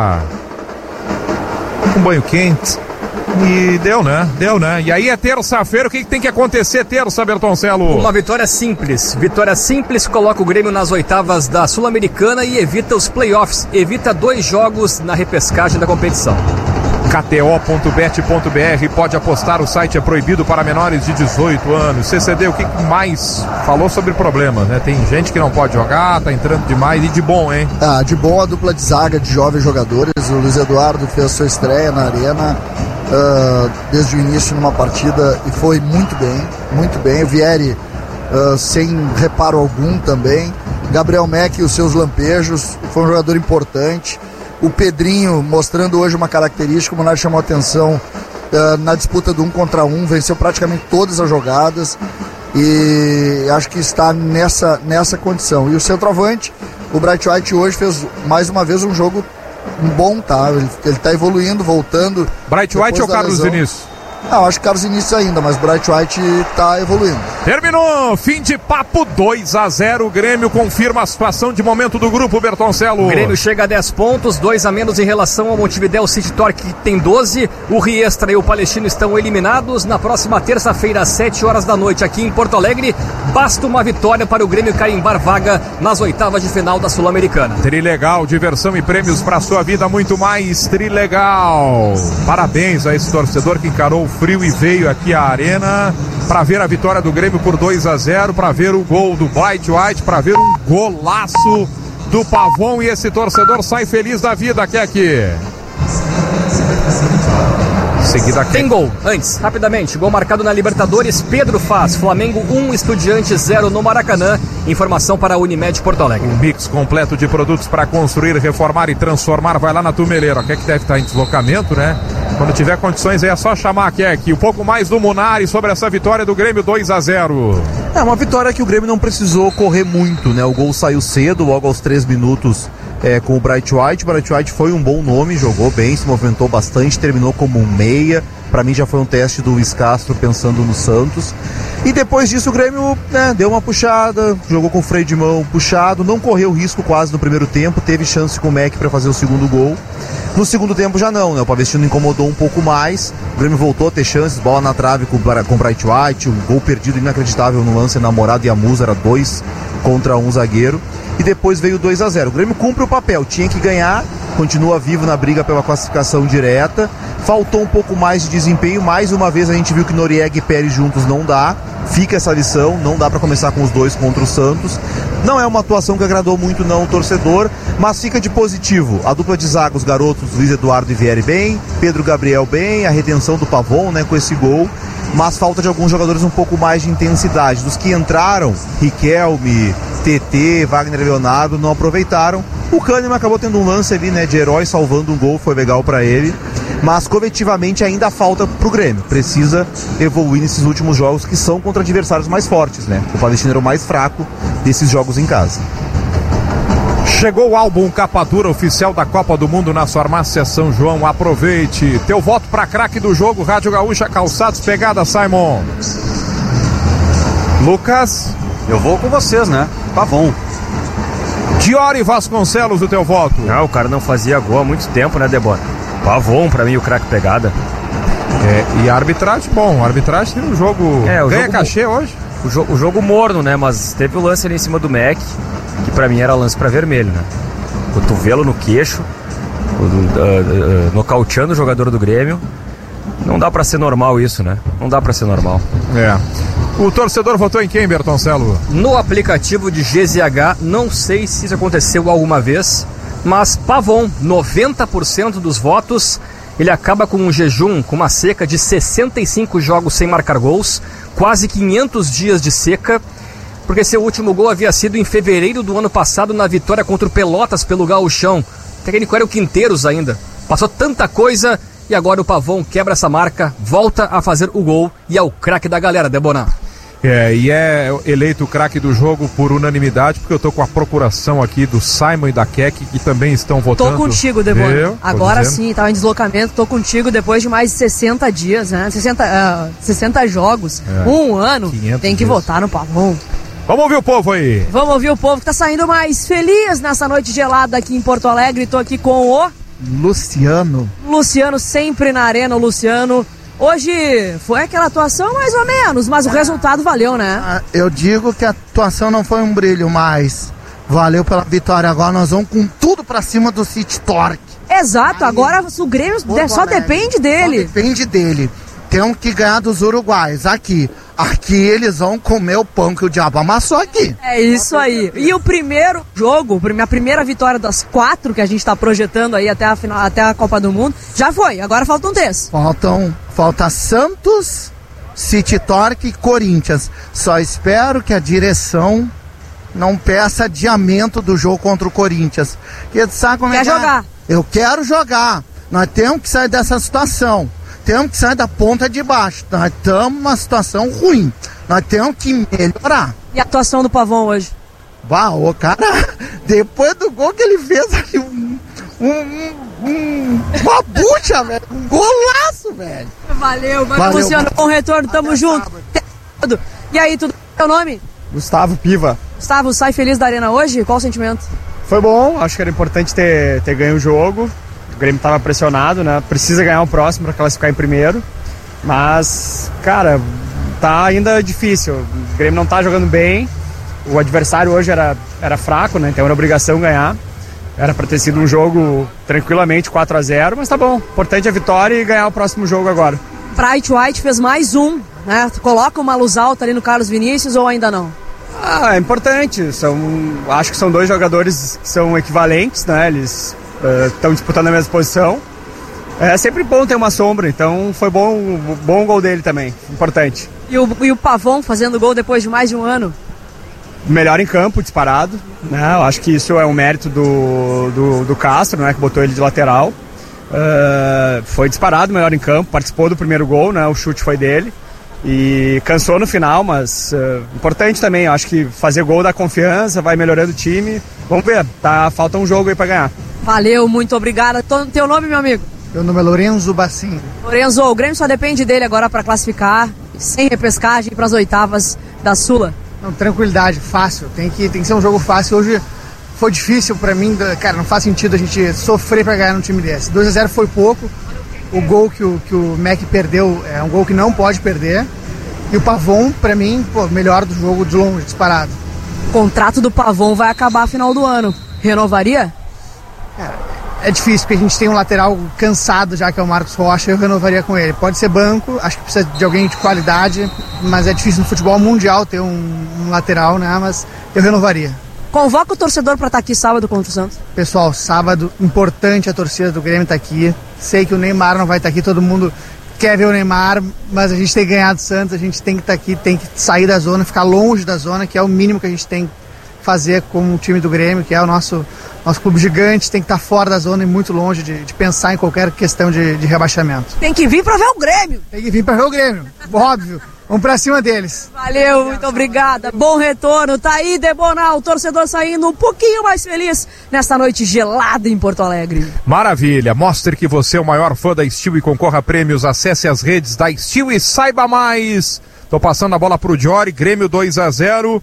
Um banho quente. E deu, né? E aí é terça-feira, o que tem que acontecer terça, Bertoncello? Uma vitória simples. Vitória simples coloca o Grêmio nas oitavas da Sul-Americana e evita os playoffs. Evita 2 jogos na repescagem da competição. KTO.bet.br, pode apostar, o site é proibido para menores de 18 anos. CCD, o que mais falou sobre problemas, né? Tem gente que não pode jogar, tá entrando demais, e de bom, hein? De bom a dupla de zaga de jovens jogadores. O Luiz Eduardo fez sua estreia na Arena desde o início numa partida e foi muito bem. O Vieri sem reparo algum também. Gabriel Meck e os seus lampejos, foi um jogador importante. O Pedrinho mostrando hoje uma característica, o Munari chamou a atenção na disputa do 1 contra 1, venceu praticamente todas as jogadas e acho que está nessa condição. E o centroavante, o Bright White, hoje fez mais uma vez um jogo bom, tá? Ele está evoluindo, voltando. Bright White ou Carlos Vinícius? Acho que Carlos Vinícius ainda, mas Bright White está evoluindo. Terminou, fim de papo, 2-0, o Grêmio confirma a situação de momento do grupo, Bertoncello. O Grêmio chega a 10 pontos, 2 a menos em relação ao Montevidéu City Torque, que tem 12. O Riestra e o Palestino estão eliminados. Na próxima terça-feira, às 7 horas da noite, aqui em Porto Alegre, basta uma vitória para o Grêmio carimbar vaga nas oitavas de final da Sul-Americana. Trilegal, diversão e prêmios para sua vida, muito mais. Trilegal. Parabéns a esse torcedor que encarou o frio e veio aqui à Arena para ver a vitória do Grêmio por 2-0, para ver o gol do Bright White, para ver um golaço do Pavon, e esse torcedor sai feliz da vida, Keke. Seguida, tem gol, antes, rapidamente, gol marcado na Libertadores, Pedro faz, Flamengo 1, Estudiantes 0 no Maracanã. Informação para a Unimed Porto Alegre. Um mix completo de produtos para construir, reformar e transformar, vai lá na Tumeleira. Quer que deve estar em deslocamento, né? Quando tiver condições aí é só chamar a Keke. Um pouco mais do Munari sobre essa vitória do Grêmio, 2-0. É uma vitória que o Grêmio não precisou correr muito, né? O gol saiu cedo, logo aos 3 minutos. Com o Bright White. O Bright White foi um bom nome, jogou bem, se movimentou bastante, terminou como um meia. Para mim já foi um teste do Luiz Castro pensando no Santos. E depois disso o Grêmio deu uma puxada, jogou com o freio de mão puxado, não correu risco quase no primeiro tempo, teve chance com o Meck para fazer o segundo gol. No segundo tempo já não, né? O Palestino incomodou um pouco mais, o Grêmio voltou a ter chances, bola na trave com o Bright White, um gol perdido inacreditável no lance Namorado e Amusa, era 2 contra 1 zagueiro. E depois veio 2-0. O Grêmio cumpre o papel, tinha que ganhar, continua vivo na briga pela classificação direta. Faltou um pouco mais de desempenho, mais uma vez a gente viu que Noriega e Pérez juntos não dá. Fica essa lição, não dá para começar com os dois contra o Santos. Não é uma atuação que agradou muito não o torcedor, mas fica de positivo. A dupla de zaga, os garotos Luiz Eduardo e Vieri bem, Pedro Gabriel bem, a redenção do Pavon, né, com esse gol. Mas falta de alguns jogadores um pouco mais de intensidade. Dos que entraram, Riquelme, TT, Wagner Leonardo, não aproveitaram. O Kahneman acabou tendo um lance ali, né, de herói, salvando um gol, foi legal para ele. Mas coletivamente ainda falta pro Grêmio. Precisa evoluir nesses últimos jogos, que são contra adversários mais fortes, né? O Palestino era o mais fraco desses jogos em casa. Chegou o álbum Capa Dura oficial da Copa do Mundo na farmácia São João. Aproveite. Teu voto para craque do jogo, Rádio Gaúcha, Calçados, pegada, Simon. Lucas? Eu vou com vocês, né? Pavon. Diori Vasconcelos, o teu voto. O cara não fazia gol há muito tempo, né, Debora? Pavon, pra mim, o craque pegada. E a arbitragem, bom, a arbitragem tem um jogo... ganha cachê hoje? O jogo morno, né, mas teve o lance ali em cima do Meck, que pra mim era lance pra vermelho, né? Cotovelo no queixo, nocauteando o jogador do Grêmio. Não dá pra ser normal isso, né? Não dá pra ser normal. O torcedor votou em quem, Bertoncello? No aplicativo de GZH, não sei se isso aconteceu alguma vez, mas Pavon, 90% dos votos. Ele acaba com um jejum, com uma seca de 65 jogos sem marcar gols, quase 500 dias de seca, porque seu último gol havia sido em fevereiro do ano passado na vitória contra o Pelotas pelo Gauchão. O técnico era o Quinteiros ainda. Passou tanta coisa e agora o Pavon quebra essa marca, volta a fazer o gol e é o craque da galera, Debonar. E é eleito o craque do jogo por unanimidade, porque eu tô com a procuração aqui do Simon e da Keke, que também estão votando. Tô contigo, Debona. Agora sim, tava em deslocamento, tô contigo depois de mais de 60 dias, né? 60 jogos, um ano, tem que votar no Pavon. Vamos ouvir o povo aí. Vamos ouvir o povo que tá saindo mais feliz nessa noite gelada aqui em Porto Alegre. Tô aqui com o... Luciano. Luciano, sempre na arena, o Luciano. Hoje foi aquela atuação mais ou menos, mas o resultado valeu, né? Eu digo que a atuação não foi um brilho, mas valeu pela vitória. Agora nós vamos com tudo pra cima do City Torque. Exato, agora o Grêmio só depende dele. Só depende dele. Temos que ganhar dos uruguaios aqui. Aqui eles vão comer o pão que o diabo amassou aqui. É isso aí. E o primeiro jogo, a primeira vitória das 4 que a gente está projetando aí até a Copa do Mundo, já foi. Agora faltam 3. Falta Santos, City Torque e Corinthians. Só espero que a direção não peça adiamento do jogo contra o Corinthians. Porque sabe como Quer jogar? Eu quero jogar. Nós temos que sair dessa situação. Temos que sair da ponta de baixo. Nós estamos numa situação ruim. Nós temos que melhorar. E a atuação do Pavão hoje? O cara, depois do gol que ele fez ali, uma bucha, velho. Um golaço, velho. Valeu. Luciano, bom retorno, tamo junto. E aí, tudo bem? Teu nome? Gustavo Piva. Gustavo, sai feliz da arena hoje? Qual o sentimento? Foi bom, acho que era importante ter ganho o jogo. O Grêmio estava pressionado, né? Precisa ganhar o próximo para classificar em primeiro. Mas, cara, tá ainda difícil. O Grêmio não tá jogando bem. O adversário hoje era fraco, né? Então era obrigação ganhar. Era para ter sido um jogo tranquilamente 4-0, mas tá bom. Importante a vitória e ganhar o próximo jogo agora. Bright White fez mais um, né? Tu coloca uma luz alta ali no Carlos Vinícius ou ainda não? É importante. Acho que são 2 jogadores que são equivalentes, né? Eles estão disputando a mesma posição. É sempre bom ter uma sombra, então foi bom o gol dele também, importante. E o Pavão fazendo gol depois de mais de um ano? Melhor em campo, disparado, né? Eu acho que isso é um mérito do Castro, né? Que botou ele de lateral. Foi disparado, melhor em campo, participou do primeiro gol, né? O chute foi dele. E cansou no final, mas importante também, eu acho que fazer gol dá confiança, vai melhorando o time. Vamos ver, falta um jogo aí pra ganhar. Valeu, muito obrigada. Teu nome, meu amigo? Meu nome é Lorenzo Bassin. Lorenzo, o Grêmio só depende dele agora para classificar, sem repescagem, para as oitavas da Sula. Não, tranquilidade, fácil. Tem que ser um jogo fácil. Hoje foi difícil para mim, cara, não faz sentido a gente sofrer para ganhar num time desse. 2-0 foi pouco. O gol que o Mac perdeu é um gol que não pode perder. E o Pavão, para mim, melhor do jogo de longe, disparado. O contrato do Pavão vai acabar no final do ano. Renovaria? É difícil, porque a gente tem um lateral cansado já, que é o Marcos Rocha, eu renovaria com ele. Pode ser banco, acho que precisa de alguém de qualidade, mas é difícil no futebol mundial ter um lateral, né? Mas eu renovaria. Convoca o torcedor para estar aqui sábado contra o Santos. Pessoal, sábado, importante a torcida do Grêmio estar aqui. Sei que o Neymar não vai estar aqui, todo mundo quer ver o Neymar, mas a gente tem que ganhar do Santos, a gente tem que estar aqui, tem que sair da zona, ficar longe da zona, que é o mínimo que a gente tem que fazer como o time do Grêmio, que é o nosso clube gigante, tem que estar fora da zona e muito longe de pensar em qualquer questão de rebaixamento. Tem que vir para ver o Grêmio. Tem que vir para ver o Grêmio, óbvio. Vamos pra cima deles. Valeu, muito obrigada. Bom retorno. Tá aí, Debonal, o torcedor saindo um pouquinho mais feliz nesta noite gelada em Porto Alegre. Maravilha. Mostre que você é o maior fã da Steel e concorra a prêmios. Acesse as redes da Steel e saiba mais. Tô passando a bola pro Jory. Grêmio 2-0.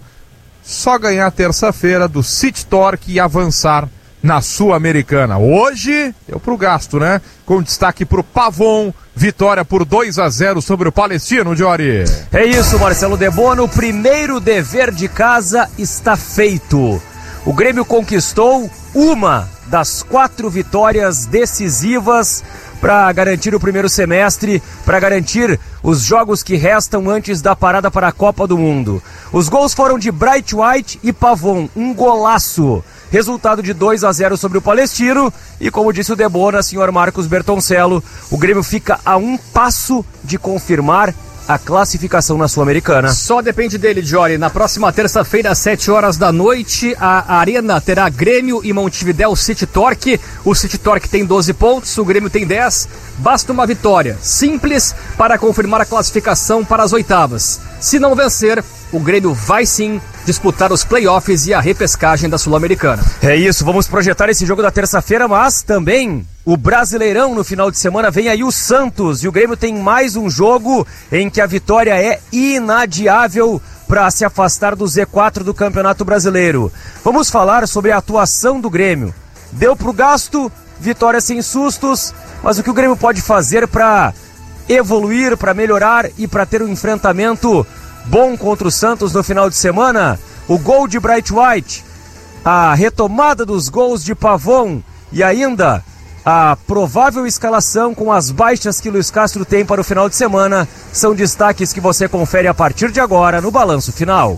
Só ganhar terça-feira do City Torque e avançar na Sul-Americana. Hoje, deu pro gasto, né? Com destaque pro Pavon. Vitória por 2-0 sobre o Palestino, Jory. É isso, Marcelo Debono. O primeiro dever de casa está feito. O Grêmio conquistou uma das 4 vitórias decisivas para garantir o primeiro semestre, para garantir os jogos que restam antes da parada para a Copa do Mundo. Os gols foram de Bright White e Pavon, um golaço. Resultado de 2-0 sobre o Palestino e, como disse o Debona, senhor Marcos Bertoncello, o Grêmio fica a um passo de confirmar a classificação na Sul-Americana. Só depende dele, Jory. Na próxima terça-feira, às 7 horas da noite, a Arena terá Grêmio e Montevidéu City Torque. O City Torque tem 12 pontos, o Grêmio tem 10. Basta uma vitória simples para confirmar a classificação para as oitavas. Se não vencer, o Grêmio vai sim disputar os playoffs e a repescagem da Sul-Americana. É isso, vamos projetar esse jogo da terça-feira, mas também o Brasileirão no final de semana. Vem aí o Santos e o Grêmio tem mais um jogo em que a vitória é inadiável para se afastar do Z4 do Campeonato Brasileiro. Vamos falar sobre a atuação do Grêmio. Deu pro gasto, vitória sem sustos, mas o que o Grêmio pode fazer para evoluir, para melhorar e para ter um enfrentamento bom contra o Santos no final de semana? O gol de Bright White, a retomada dos gols de Pavon e ainda A provável escalação com as baixas que Luiz Castro tem para o final de semana são destaques que você confere a partir de agora no Balanço Final.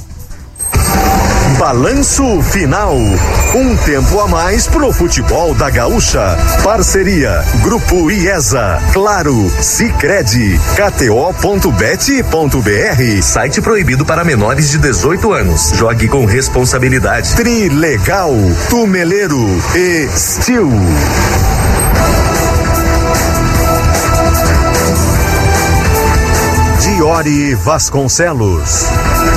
Balanço Final. Um tempo a mais pro futebol da Gaúcha. Parceria Grupo IESA, Claro, Sicredi, KTO.bet.br. Site proibido para menores de 18 anos. Jogue com responsabilidade. Trilegal, Tumeleiro e Steel. Diori Vasconcelos.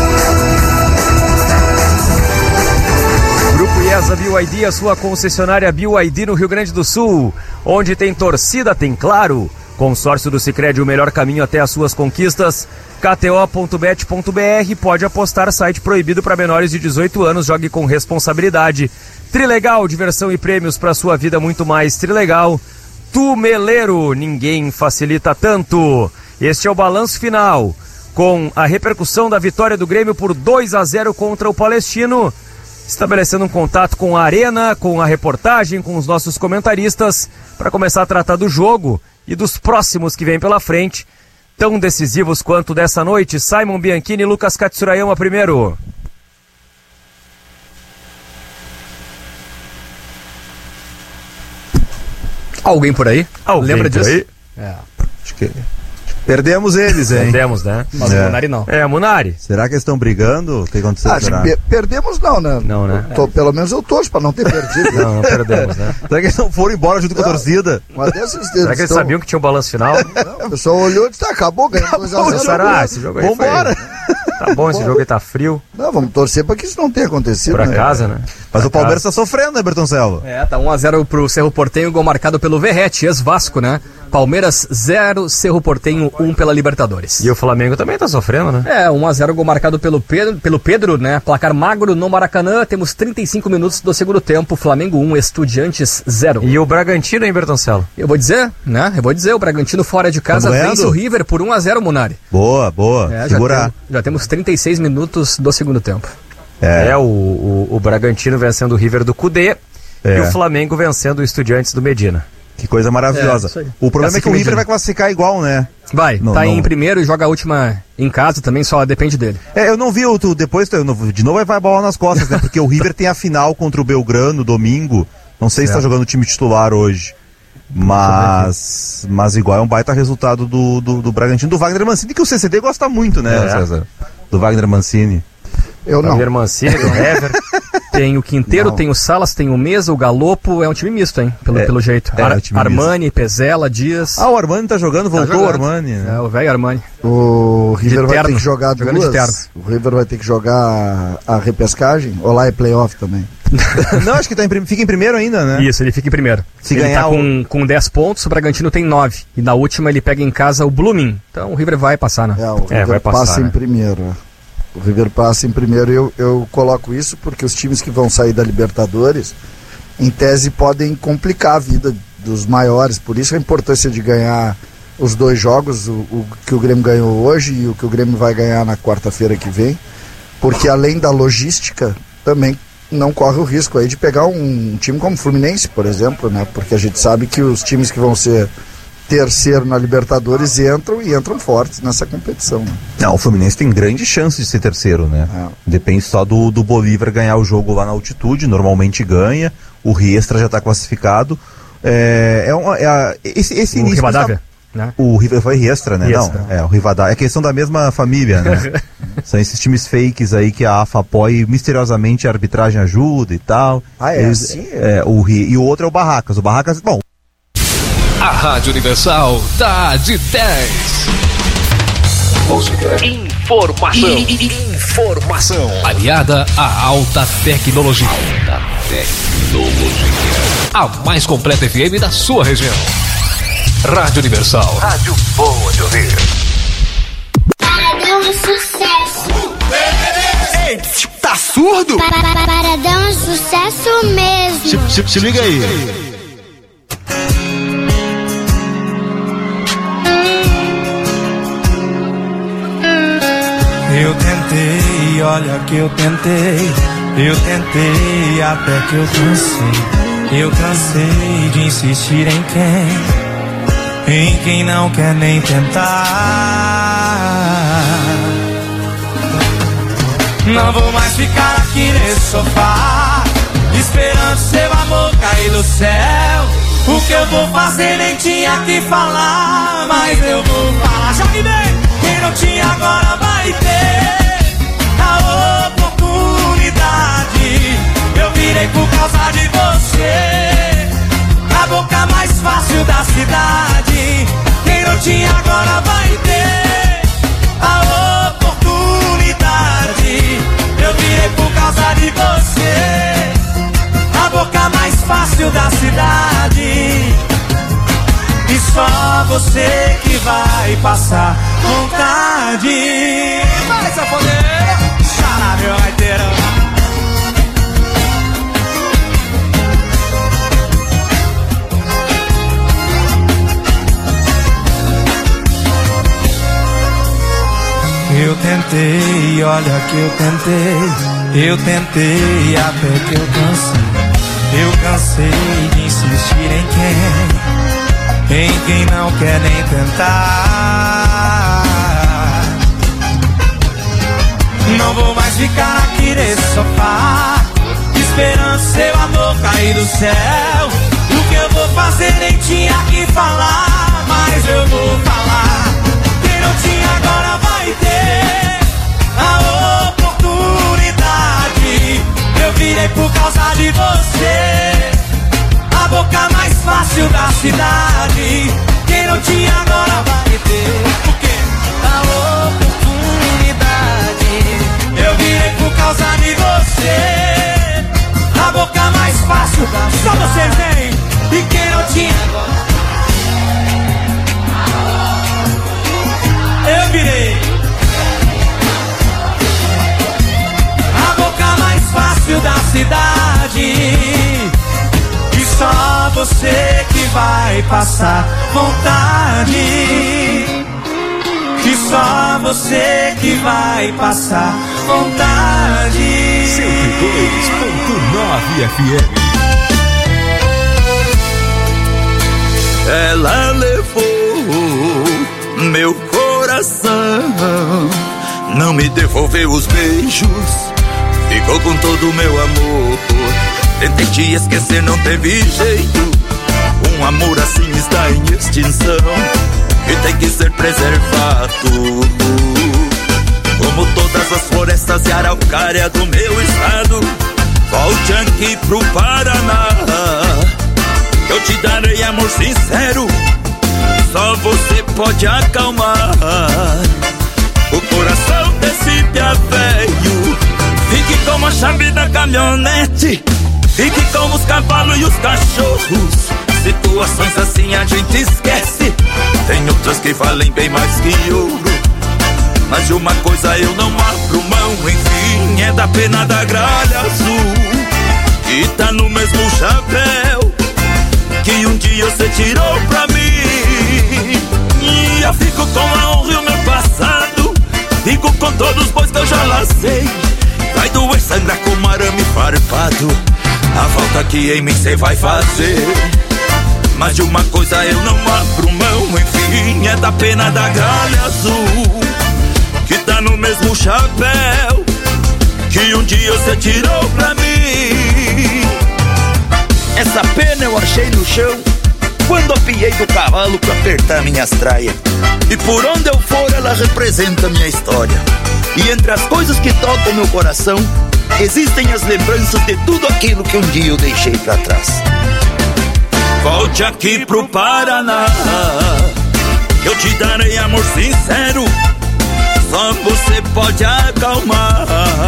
Grupo IESA BYD, a sua concessionária BYD no Rio Grande do Sul. Onde tem torcida, tem Claro. Consórcio do Sicredi, o melhor caminho até as suas conquistas. KTO.bet.br, pode apostar, site proibido para menores de 18 anos, jogue com responsabilidade. Trilegal, diversão e prêmios para sua vida muito mais. Trilegal. Tumeleiro, ninguém facilita tanto. Este é o Balanço Final, com a repercussão da vitória do Grêmio por 2-0 contra o Palestino. Estabelecendo um contato com a Arena, com a reportagem, com os nossos comentaristas, para começar a tratar do jogo e dos próximos que vem pela frente, tão decisivos quanto dessa noite. Simon Bianchini e Lucas Katsurayama primeiro. Alguém por aí? Alguém lembra por disso? Aí? Acho que perdemos eles, hein? Perdemos, né? Mas o Munari não. Munari. Será que eles estão brigando? O que aconteceu? Acho que perdemos não, né? Não, né? Pelo menos eu torço pra não ter perdido. Não perdemos, né? Será que eles não foram embora junto com a torcida? Será que eles sabiam que tinha um balanço final? Não, o pessoal olhou e disse, acabou, ganhou 2-0. Será? Esse jogo aí Vambora! Tá bom, esse jogo aí tá frio. Não, vamos torcer pra que isso não tenha acontecido. Por acaso, né? Mas o Palmeiras tá sofrendo, né, Bertoncello? Tá 1-0 pro Cerro Porteño, gol marcado pelo Verrete, ex-Vasco, né? Palmeiras 0, Cerro Porteño 1 pela Libertadores. E o Flamengo também tá sofrendo, né? 1-0, gol marcado pelo Pedro, né? Placar magro no Maracanã, temos 35 minutos do segundo tempo, Flamengo 1, Estudiantes 0. E o Bragantino, hein, Bertoncello? Eu vou dizer, o Bragantino fora de casa vence o River por 1-0, Munari. Boa. Segura. Já temos 36 minutos do segundo tempo. O Bragantino vencendo o River do Cudê e o Flamengo vencendo o Estudiantes do Medina. Que coisa maravilhosa. O problema é que o River vai classificar igual, né? Vai, em primeiro e joga a última em casa também, só depende dele. Eu não vi depois, de novo vai bola nas costas, né? Porque o River tem a final contra o Belgrano domingo. Não sei se tá jogando o time titular hoje. Mas igual é um baita resultado do Bragantino, do Wagner Mancini, que o CCD gosta muito, né, César? Do Wagner Mancini. Eu não. Wagner Mancini, do Hever. Tem o Quinteiro, tem o Salas, tem o Mesa, o Galopo, é um time misto, hein? Pelo jeito. Armani, misto. Pezela, Dias. O Armani tá jogando, voltou o Armani. Né? O velho Armani. O River vai ter que jogar duas. O River vai ter que jogar a repescagem, ou lá é playoff também? Não, acho que fica em primeiro ainda, né? Isso, ele fica em primeiro. Se ele ganhar tá com 10 pontos, o Bragantino tem 9. E na última ele pega em casa o Blooming. Então o River vai passar, né? O River vai passar, passa em primeiro. O River passa em primeiro. Eu coloco isso porque os times que vão sair da Libertadores, em tese, podem complicar a vida dos maiores. Por isso a importância de ganhar os dois jogos, o que o Grêmio ganhou hoje e o que o Grêmio vai ganhar na quarta-feira que vem. Porque além da logística, também não corre o risco aí de pegar um time como o Fluminense, por exemplo, né? Porque a gente sabe que os times que vão ser terceiro na Libertadores entram fortes nessa competição. Né? Não, o Fluminense tem grande chance de ser terceiro, né? Depende só do Bolívar ganhar o jogo lá na altitude, normalmente ganha, o Riestra já está classificado. Esse início... Rivadavia, né? O River foi Riestra, né? Riestra. Não, o Rivadavia, é que eles são da mesma família, né? São esses times fakes aí que a AFA apoia e misteriosamente a arbitragem ajuda e tal. Assim? E o outro é o Barracas. O Barracas, bom... A Rádio Universal tá de 10. Música. Informação. Aliada à alta tecnologia. A mais completa FM da sua região. Rádio Universal. Rádio boa de ouvir. Paradão Sucesso. Ei, tá surdo? Paradão Sucesso mesmo. Se liga aí. Eu tentei, olha que eu tentei até que eu cansei. Eu cansei de insistir em quem não quer nem tentar. Não vou mais ficar aqui nesse sofá, esperando seu amor cair do céu. O que eu vou fazer nem tinha que falar, mas eu vou falar. Já que vem, quem não tinha agora vai ter a oportunidade. Eu virei por causa de você, a boca mais fácil da cidade. Quem não tinha agora vai ter a oportunidade. Eu virei por causa de você, a boca mais fácil da cidade. E só você que vai passar vontade. Vai, safoneira! Xará, meu gaiteiro! Eu tentei, olha que eu tentei até que eu cansei. Eu cansei de insistir em quem não quer nem tentar. Não vou mais ficar aqui nesse sofá, esperando seu amor cair do céu. O que eu vou fazer nem tinha que falar, mas eu vou falar. Quem não tinha agora vai ter a oportunidade. Eu virei por causa de você, a boca mais fácil da cidade. Quem não tinha agora vai ter, porque a oportunidade. Eu virei por causa de você, a boca mais fácil da cidade. Só vocês vêm, e quem não tinha agora. Eu virei a boca mais fácil da cidade. E só você que vai passar vontade. E só você que vai passar vontade. 102.9 FM. Ela levou meu coração, não me devolveu os beijos, ficou com todo o meu amor. Tentei te esquecer, não teve jeito, um amor assim está em extinção e tem que ser preservado. Como todas as florestas e araucária do meu estado, volte aqui pro Paraná, eu te darei amor sincero, só você pode acalmar o coração desse pia velho. Fique com a chave da caminhonete, fique com os cavalos e os cachorros. Situações assim a gente esquece, tem outras que valem bem mais que ouro. Mas de uma coisa eu não abro mão, enfim, é da pena da gralha azul que tá no mesmo chapéu que um dia você tirou pra mim. E eu fico com a honra e o meu passado, fico com todos os bois que eu já lacei. Vai doer, sangrar como arame farpado, a volta que em mim cê vai fazer. Mas de uma coisa eu não abro mão, enfim, é da pena da gralha azul que tá no mesmo chapéu que um dia você tirou pra mim. Essa pena eu achei no chão quando apiei do cavalo pra apertar minhas traias. E por onde eu for ela representa minha história. E entre as coisas que tocam meu coração existem as lembranças de tudo aquilo que um dia eu deixei pra trás. Volte aqui pro Paraná, eu te darei amor sincero, só você pode acalmar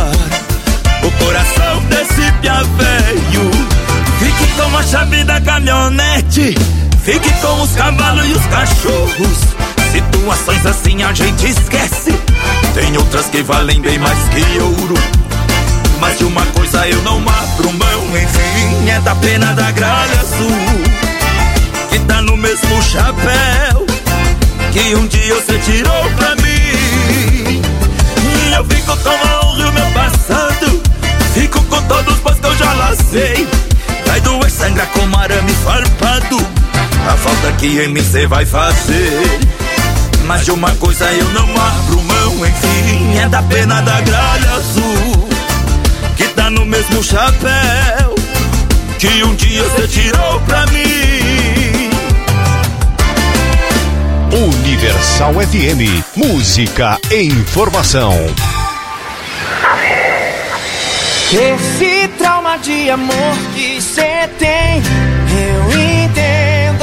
o coração desse pia velho. Fique com a chave da caminhonete, fique com os cavalos e os cachorros. Situações assim a gente esquece, tem outras que valem bem mais que ouro. Mas de uma coisa eu não abro mão, enfim, é da pena da gralha azul que tá no mesmo chapéu que um dia você tirou pra mim. E eu fico com a honra e o meu passado, fico com todos os bois que eu já lacei. Vai doer, sangrar que em mim cê vai fazer. Mas de uma coisa eu não abro mão, enfim, é da pena da gralha azul que tá no mesmo chapéu que um dia cê tirou pra mim. Universal FM, música e informação. Esse trauma de amor que cê tem, eu entendo.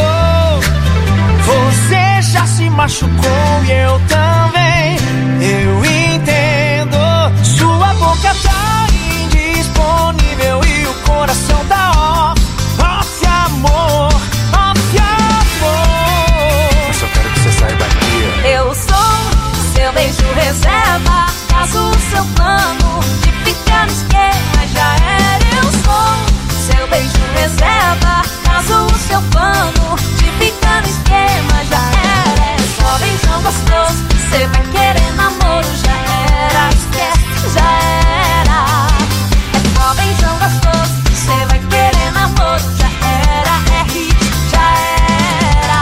Você já se machucou e eu também, eu entendo. Sua boca tá indisponível e o coração tá off, off amor, off amor. Mas só quero que você saiba aqui. Eu sou seu beijo reserva, caso o seu plano de ficar no esquema já era. Eu sou seu beijo reserva, caso o seu plano de ficar no esquema já era. É só beijão gostoso, cê vai querer namoro já era. Esquece, já era. É só beijão gostoso, cê vai querer namoro já era. É hit, já era.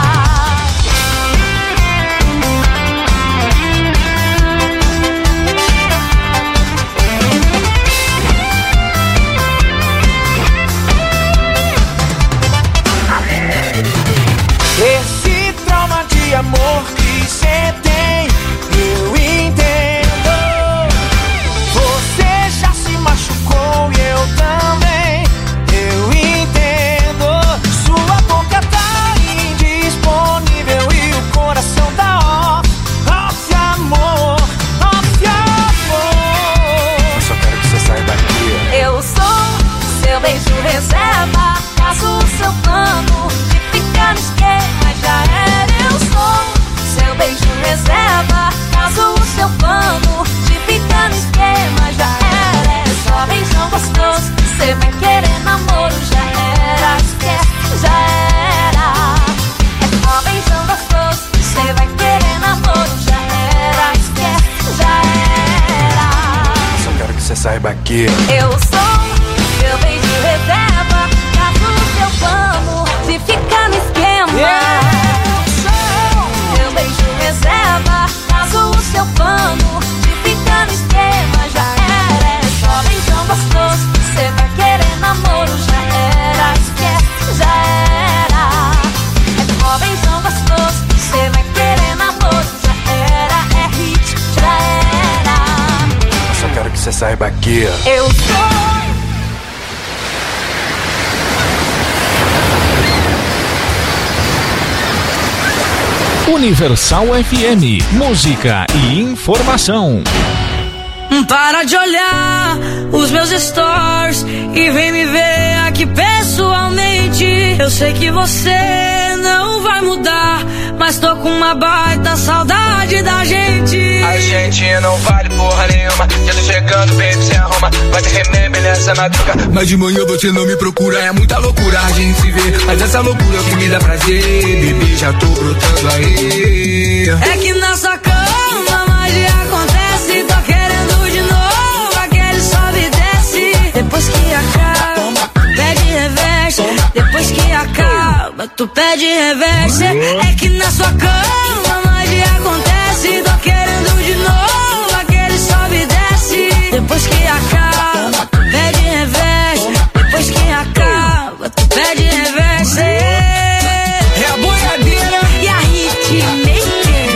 Esse trauma de amor que cê tem, eu entendo. Você já se machucou e eu também, eu entendo. Sua boca tá indisponível e o coração tá off, off amor, off amor. Mas só quero que você saiba aqui. Eu sou seu beijo reserva, caso o seu plano de ficar no esquema já era. Eu sou seu beijo reserva, caso o seu plano de ficar no esquema já era. É só beijão gostoso, cê vai querer namoro já era. Esquece, já era. É só beijão gostoso, cê vai querer namoro já era. Esquece, já era. Só quero que você saiba aqui. Eu sou seu beijo reserva, caso o seu plano de ficar no esquema. Seu beijo reserva, caso o seu plano de ficar no esquema já era. É só beijão gostoso, cê vai querer namoro já era. Esquece, já era. É só beijão gostoso, cê vai querer namoro já era. É hit, já era. Só quero que você saiba aqui. Eu sou. Universal FM, música e informação. Para de olhar os meus stories e vem me ver aqui pessoalmente. Eu sei que você não vai mudar, mas tô com uma baita saudade da gente. A gente não vale porra nenhuma, já tô chegando, baby, se arruma. Vai te remember nessa madruga, mas de manhã você não me procura. É muita loucura a gente se ver, mas essa loucura que me dá prazer. Bebê, já tô brotando aí. É que na sua cama magia acontece. Tô querendo de novo aquele sobe e desce. Depois que acaba, pede reverse. Depois que acaba, tu pede reverse. É que na sua cama magia acontece. Tô querendo de novo aquele sobe e desce. Depois que acaba, tu pede reverse. Depois que acaba, tu pede reverse. É a boiadeira e a hitmaker.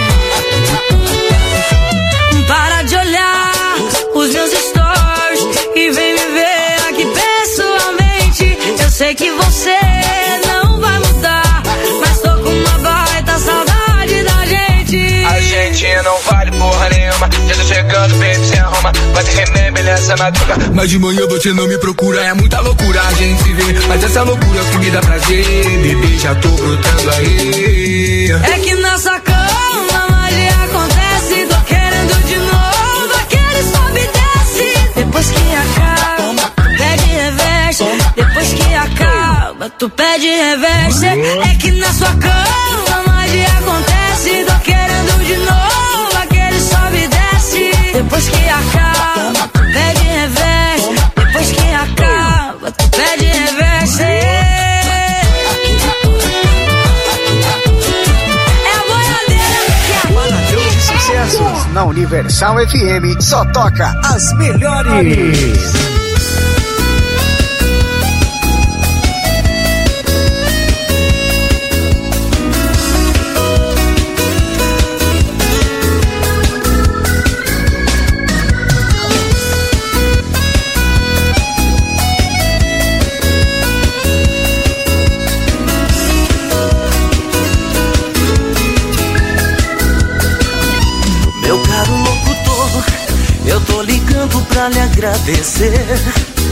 Para de olhar os meus stories e vem me ver aqui pessoalmente. Eu sei que você não vai mudar, mas tô com uma baita saudade da gente. A gente não vale porra nenhuma, já tô chegando, baby, se arruma. Vai te remember nessa madruga, mas de manhã você não me procura. É muita loucura a gente se ver, mas essa loucura que me dá prazer. Bebê, já tô brotando aí. É que na sua cama magia acontece. Tô querendo de novo aquele sobe e desce. Depois que acaba, pede reverse. Depois que acaba, tu pede reverse. É que na sua cama magia acontece. Tô querendo de novo aquele sobe e desce. Depois que acaba, tu pede reverse. Depois que acaba, tu pede reverse. na Universal FM só toca as melhores. Eu tô ligando pra lhe agradecer